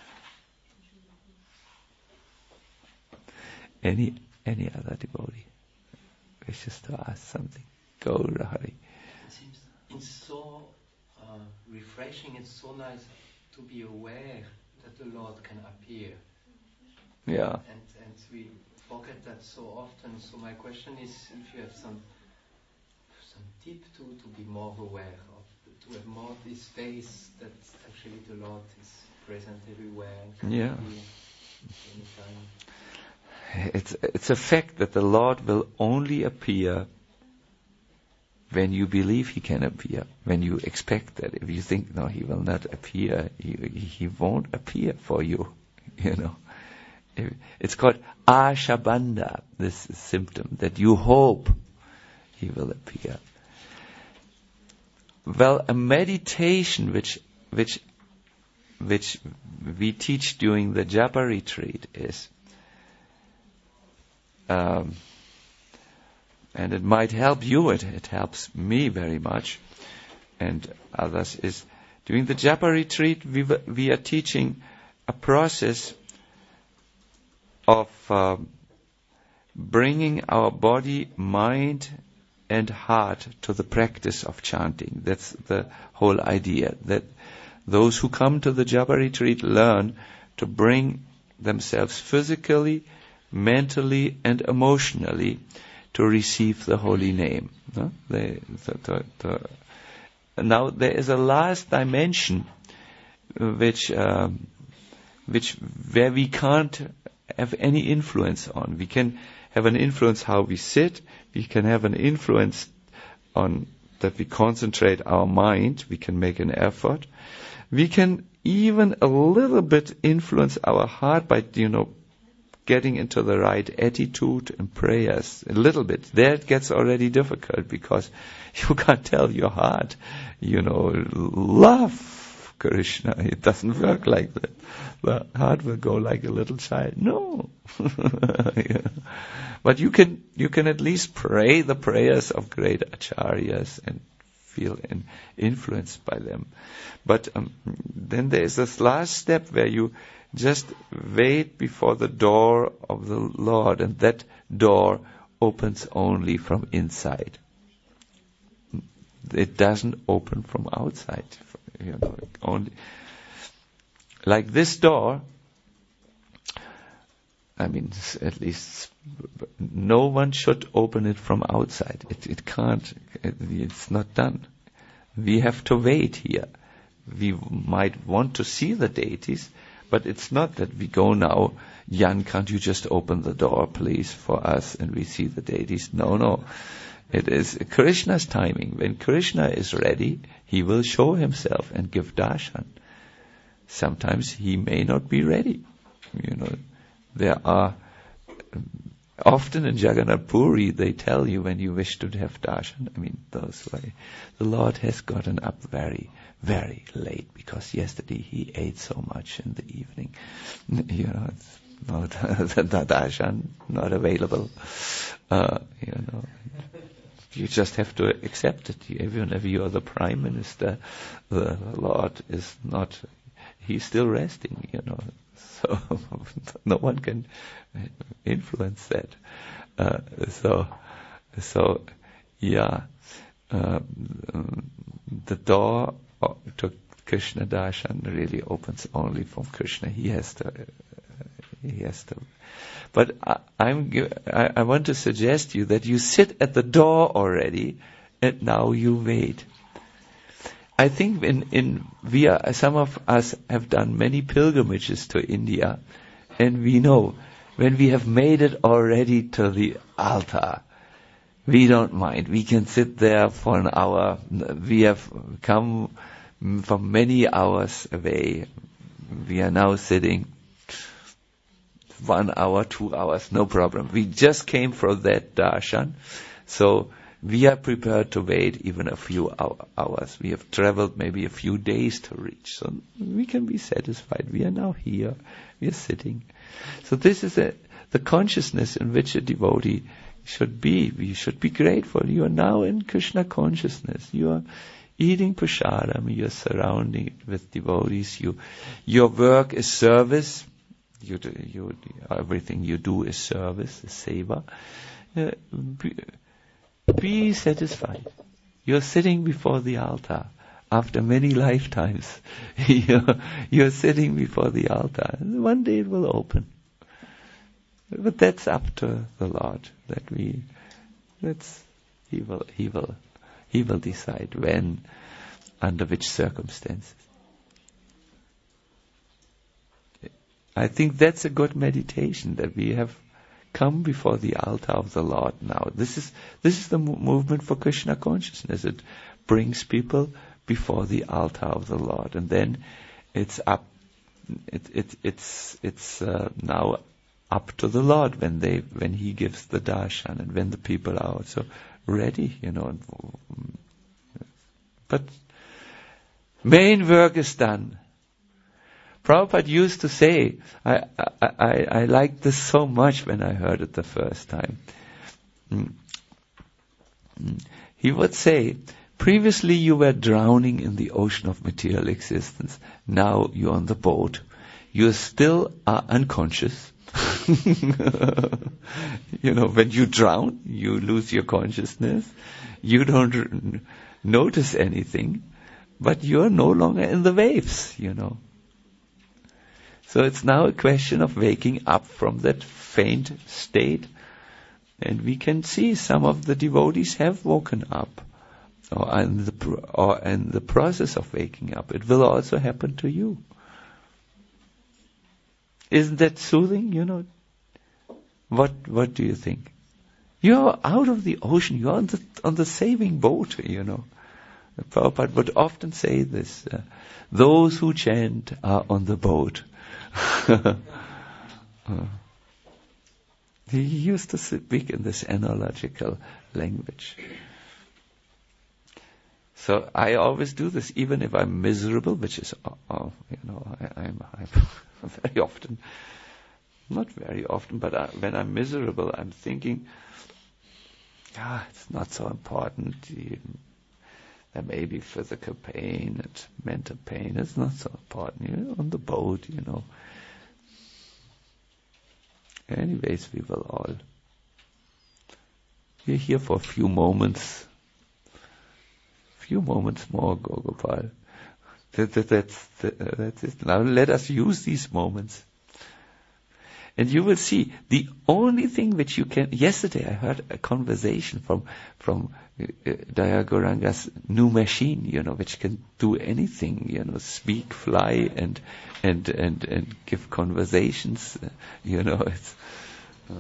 Any any other devotee wishes to ask something? Go, Rahari. It seems it's so uh, refreshing. It's so nice to be aware that the Lord can appear. Yeah. And and we forget that so often. So my question is, if you have some some tip to to be more aware of, to have more this face that actually the Lord is present everywhere and can Yeah. appear anytime. It's it's a fact that the Lord will only appear when you believe He can appear. When you expect that. If you think, no, He will not appear, He, he won't appear for you. You know, it's called ashabandha. This symptom that you hope He will appear. Well, a meditation which which which we teach during the Japa retreat is. Um, and it might help you, it, it helps me very much, and others, is during the Japa retreat we, we are teaching a process of uh, bringing our body, mind and heart to the practice of chanting. That's the whole idea, that those who come to the Japa retreat learn to bring themselves physically, mentally and emotionally to receive the holy name. No? They, the, the, the, now there is a last dimension which um, which where we can't have any influence on. We can have an influence how we sit. We can have an influence on that we concentrate our mind. We can make an effort. We can even a little bit influence our heart by, you know, getting into the right attitude and prayers a little bit. There it gets already difficult because you can't tell your heart, you know, love Krishna. It doesn't work like that. The heart will go like a little child. No. Yeah. But you can you can at least pray the prayers of great acharyas and feel in, influenced by them. But um, then there is this last step where you just wait before the door of the Lord, and that door opens only from inside. It doesn't open from outside. You know, only like this door. I mean, at least no one should open it from outside. It, it can't. It, it's not done. We have to wait here. We might want to see the deities, but it's not that we go now, Jan, can't you just open the door, please, for us, and we see the deities? No, no. It is Krishna's timing. When Krishna is ready, he will show himself and give darshan. Sometimes he may not be ready. You know, there are, often in Jagannath Puri, they tell you when you wish to have darshan. I mean, those way. The Lord has gotten up very, very late because yesterday he ate so much in the evening. You know, it's not the darshan not available. Uh, you know, you just have to accept it. Even if you are the prime minister, the Lord is not. He's still resting. You know, so no one can influence that. Uh, so, so yeah, uh, the door to Krishna darshan really opens only from Krishna. He has to. Uh, he has to. But I, I'm. I, I want to suggest you that you sit at the door already, and now you wait. I think in in we are, some of us have done many pilgrimages to India, and we know when we have made it already to the altar, we don't mind. We can sit there for an hour. We have come from many hours away. We are now sitting one hour, two hours, no problem. We just came for that darshan. So We are prepared to wait even a few hours. We have traveled maybe a few days to reach. So we can be satisfied. We are now here. We are sitting. So this is a, the consciousness in which a devotee should be. We should be grateful. You are now in Krishna consciousness. You are eating prasadam. You are surrounded with devotees. You, your work is service. You, you, everything you do is service, is seva. Uh, be, be satisfied. You're sitting before the altar. After many lifetimes, you're, you're sitting before the altar. And one day it will open. But that's up to the Lord. That we, that's He will, He will, He will decide when, under which circumstances. I think that's a good meditation, that we have come before the altar of the Lord now. This is this is the mo- movement for Krishna consciousness. It brings people before the altar of the Lord, and then it's up. It, it, it's it's uh, now up to the Lord when they when He gives the darshan, and when the people are also ready, you know. But main work is done. Prabhupada used to say, I, I, I, I liked this so much when I heard it the first time. Mm. Mm. He would say, previously you were drowning in the ocean of material existence. Now you're on the boat. You still are unconscious. You know, when you drown, you lose your consciousness. You don't r- notice anything, but you're no longer in the waves, you know. So it's now a question of waking up from that faint state. And we can see some of the devotees have woken up, or in the, or in the process of waking up. It will also happen to you. Isn't that soothing, you know? What what do you think? You're out of the ocean. You're on the, on the saving boat, you know. Prabhupada would often say this. Uh, Those who chant are on the boat. uh, he used to speak in this analogical language. So I always do this, even if I'm miserable, which is, uh, uh, you know, I, I'm, I'm very often, not very often, but I, when I'm miserable, I'm thinking, ah, it's not so important. There may be physical pain and mental pain. It's not so important. You're on the boat, you know. Anyways, we will all. We're here for a few moments. Few moments more, Gogopal. That, that, that's, that, that's it. Now let us use these moments. And you will see, the only thing which you can... Yesterday I heard a conversation from from uh, Daya Gauranga's new machine, you know, which can do anything, you know, speak, fly, and and and, and give conversations, uh, you know. It's, uh,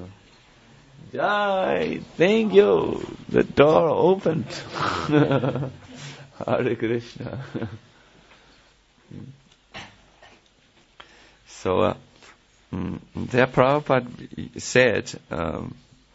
Jai, thank you. The door opened. Hare Krishna. So... Uh, Mm, there Prabhupada said, um,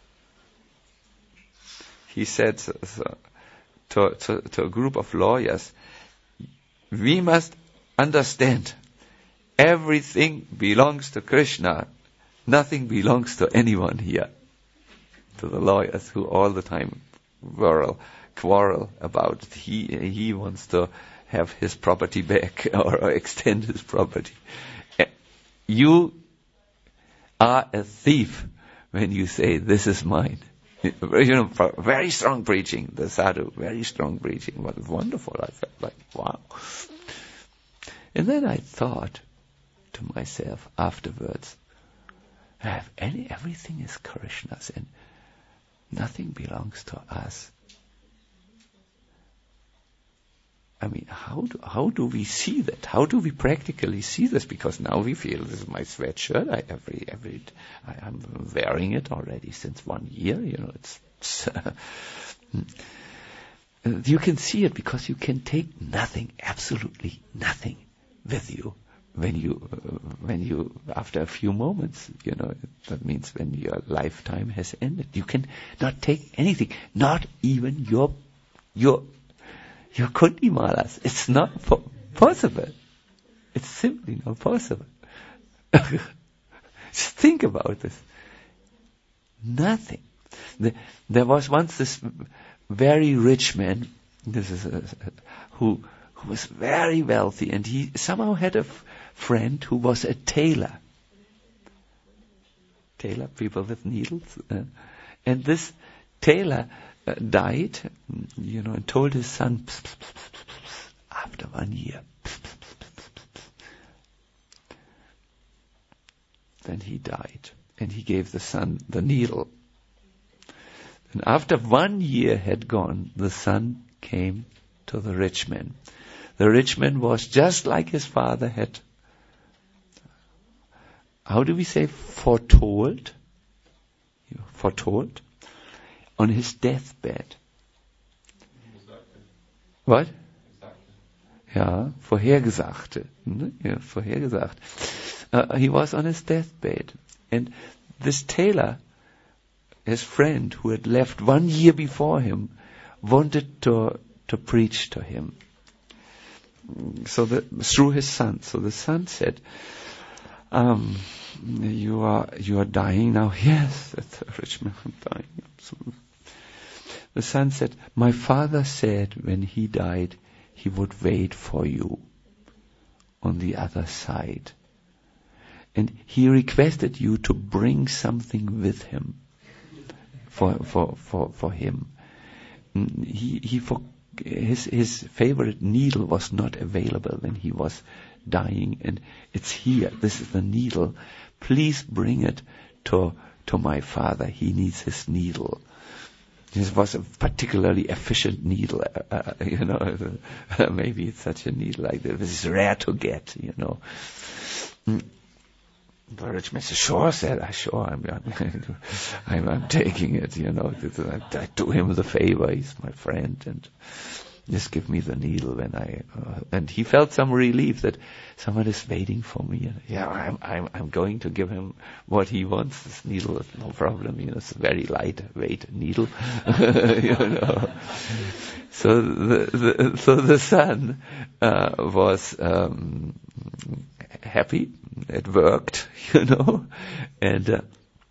he said uh, to, to, to a group of lawyers, we must understand everything belongs to Krishna, nothing belongs to anyone here. To the lawyers who all the time quarrel, quarrel about it. He, he wants to have his property back or, or extend his property. You are a thief when you say, this is mine. You know, very strong preaching, the sadhu, very strong preaching. What wonderful. I felt like, wow. And then I thought to myself afterwards, have any, everything is Krishna's and nothing belongs to us. I mean, how do, how do we see that? How do we practically see this? Because now we feel, this is my sweatshirt. I every every I am wearing it already since one year. You know, it's, it's uh, you can see it because you can take nothing, absolutely nothing, with you when you, uh, when you, after a few moments, you know, that means when your lifetime has ended. You can not take anything, not even your, your, your Kundi malas. It's not po- possible. It's simply not possible. Just think about this. Nothing. The, there was once this very rich man, this is a, who, who was very wealthy, and he somehow had a f- friend who was a tailor. Tailor, people with needles. Uh, and this tailor uh, died, you know, and told his son, pss, pss, pss, pss, pss, after one year. Pss, pss, pss, pss, pss, pss. Then he died, and he gave the son the needle. And after one year had gone, the son came to the rich man. The rich man was just like his father had, how do we say, foretold? You know, foretold? On his deathbed. What? Ja, vorhergesagte. Ne? Ja, vorhergesagt. Uh, he was on his deathbed. And this tailor, his friend who had left one year before him, wanted to to preach to him. So the, through his son. So the son said, um, you are you are dying now? Yes, said the rich man, I'm dying. Absolutely. The son said, my father said when he died, he would wait for you on the other side. And he requested you to bring something with him. For for for for him, he he for his his favorite needle was not available when he was dying, and it's here. This is the needle. Please bring it to to my father. He needs his needle. This was a particularly efficient needle, uh, uh, you know. Uh, maybe it's such a needle like this. It's rare to get, you know. Mm. The rich man said, sure, said I, sure, I'm, I'm, I'm taking it, you know. I do him the favor, he's my friend, and just give me the needle when I, uh, and he felt some relief that someone is waiting for me. And yeah, I'm, I'm, I'm going to give him what he wants. This needle is no problem, you know, it's a very lightweight needle, you know. So the, the, so the son, uh, was, um, happy. It worked, you know, and uh,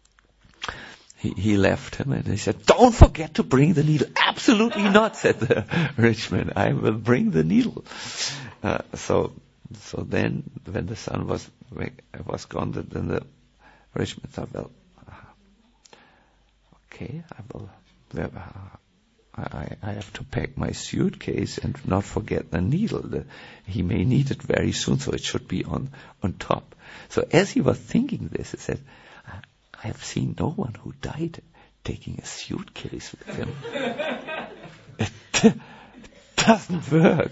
he, he left him, and he said, don't forget to bring the needle. Absolutely not, said the rich man. I will bring the needle. Uh, so, so then, when the son was was gone, then the rich man thought, well, uh, okay, I will. Uh, I, I have to pack my suitcase and not forget the needle. The, he may need it very soon, so it should be on, on top. So as he was thinking this, he said, I have seen no one who died taking a suitcase with him. It doesn't work.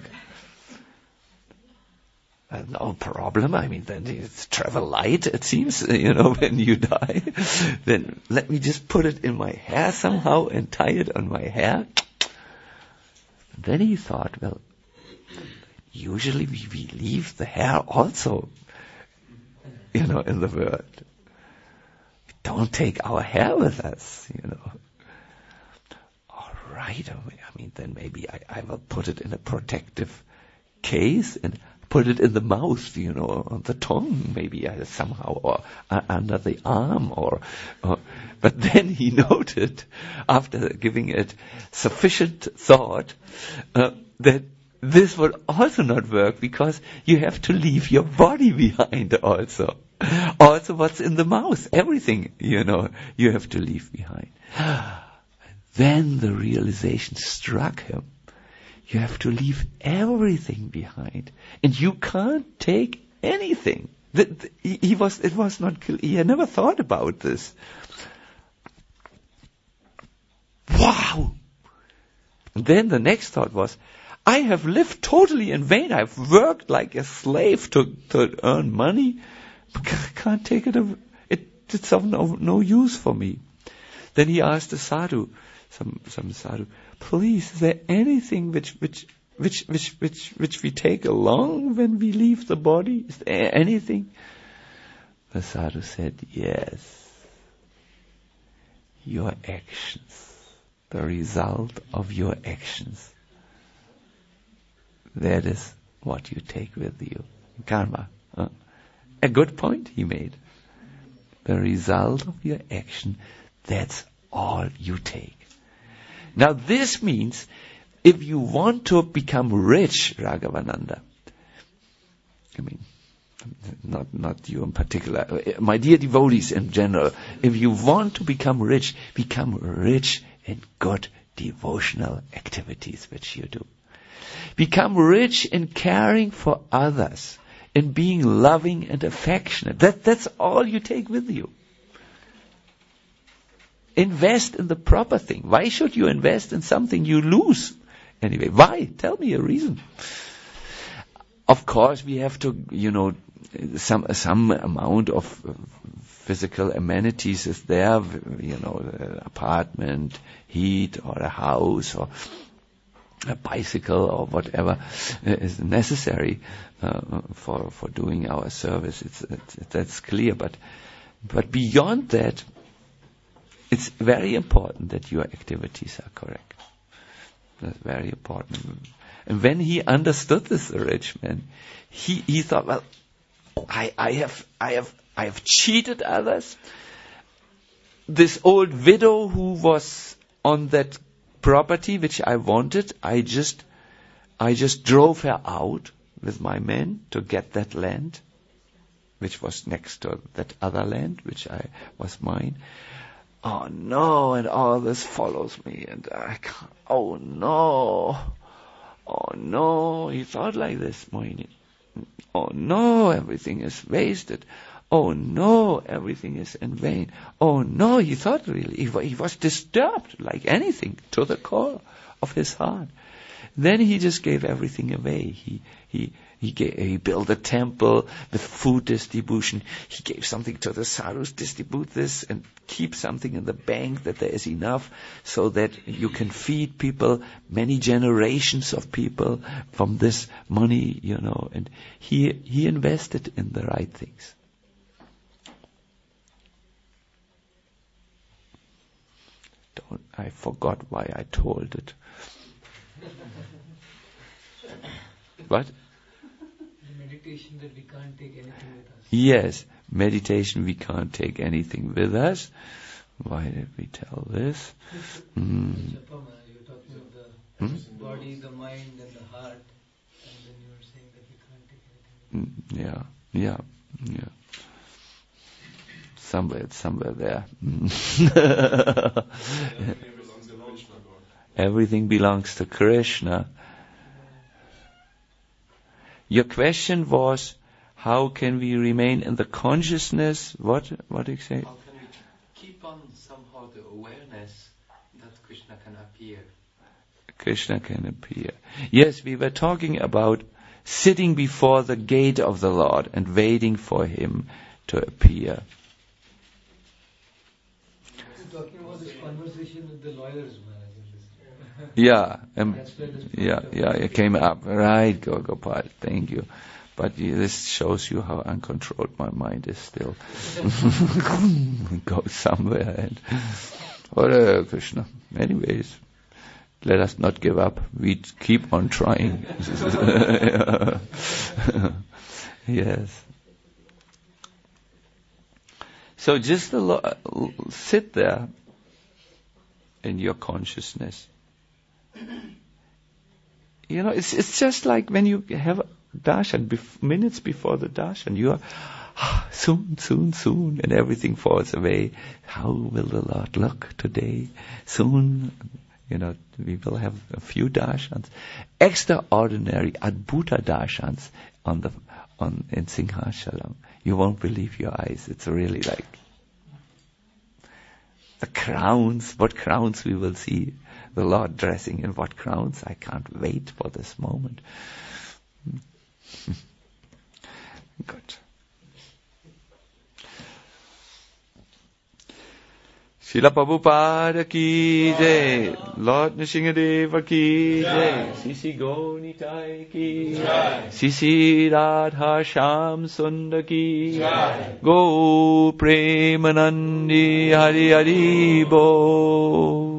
Uh, no problem. I mean, then it's travel light, it seems, you know, when you die. Then let me just put it in my hair somehow and tie it on my hair. And then he thought, well, usually we, we leave the hair also, you know, in the world. We don't take our hair with us, you know. All right. I mean, then maybe I, I will put it in a protective case and put it in the mouth, you know, on the tongue, maybe uh, somehow, or uh, under the arm, or, or. But then he noted, after giving it sufficient thought, uh, that this would also not work, because you have to leave your body behind also. Also what's in the mouth, everything, you know, you have to leave behind. Then the realization struck him. You have to leave everything behind, and you can't take anything. The, the, he, he was, it was not, he had never thought about this. Wow! And then the next thought was, I have lived totally in vain. I've worked like a slave to, to earn money, but I can't take it. it it's of no, no use for me. Then he asked the sadhu, some, some sadhu, please, is there anything which, which, which, which, which, which we take along when we leave the body? Is there anything? The sadhu said, yes. Your actions, the result of your actions. That is what you take with you. Karma. Huh? A good point he made. The result of your action, that's all you take. Now this means, if you want to become rich, Raghavananda, I mean, not not you in particular, my dear devotees in general, if you want to become rich, become rich in good devotional activities which you do. Become rich in caring for others, in being loving and affectionate. That that's all you take with you. Invest in the proper thing. Why should you invest in something you lose? Anyway, why? Tell me a reason. Of course, we have to, you know, some some amount of physical amenities is there, you know, an apartment, heat, or a house, or a bicycle, or whatever is necessary uh, for for doing our service. It's, it's that's clear. But but beyond that, it's very important that your activities are correct. That's very important. And when he understood this, the rich man, he, he thought, well, I, I have, I have, I have cheated others. This old widow who was on that property which I wanted, I just, I just drove her out with my men to get that land, which was next to that other land, which I was mine. Oh no, and all this follows me, and I can't, oh no. Oh no, he thought like this, Mohini. Oh no, everything is wasted. Oh no, everything is in vain. Oh no, he thought really, he, he was disturbed like anything to the core of his heart. Then he just gave everything away. He, he, he gave, he built a temple with food distribution. He gave something to the sadhus, distribute this and keep something in the bank that there is enough so that you can feed people, many generations of people from this money, you know, and he, he invested in the right things. Don't, I forgot why I told it. What? The meditation that we can't take anything with us. Yes, meditation we can't take anything with us. Why did we tell this? Mm. Japama, you're talking of the Hmm? body, the mind and the heart, and then you were saying that we can't take anything with us. Mm, yeah, yeah, yeah. Somewhere, somewhere there. Everything belongs to Krishna. Your question was, how can we remain in the consciousness? What? What did you say? How can we keep on somehow the awareness that Krishna can appear? Krishna can appear. Yes, we were talking about sitting before the gate of the Lord and waiting for Him to appear. You're talking about this conversation with the lawyers, man. Yeah, um, That's where this yeah, yeah, it came up. Right, Gopal, thank you. But you, this shows you how uncontrolled my mind is still. Go somewhere and... Hare Krishna. Anyways, let us not give up. We keep on trying. Yes. So just lo- sit there in your consciousness. You know, it's it's just like when you have a darshan, bef- minutes before the darshan, you are ah, soon, soon, soon, and everything falls away. How will the Lord look today? Soon, you know, we will have a few darshans, extraordinary, adbhuta darshans on the on in Singhachalam. You won't believe your eyes. It's really like the crowns. What crowns we will see. The Lord dressing in what crowns? I can't wait for this moment. Good. Srila Prabhupada ki jai, Lord Nrsingadeva ki jai, Sisi Gaunitai ki jai, Sisi Radha Shyam Sundar ki jai, Go Premanandi Hari Hari Bo.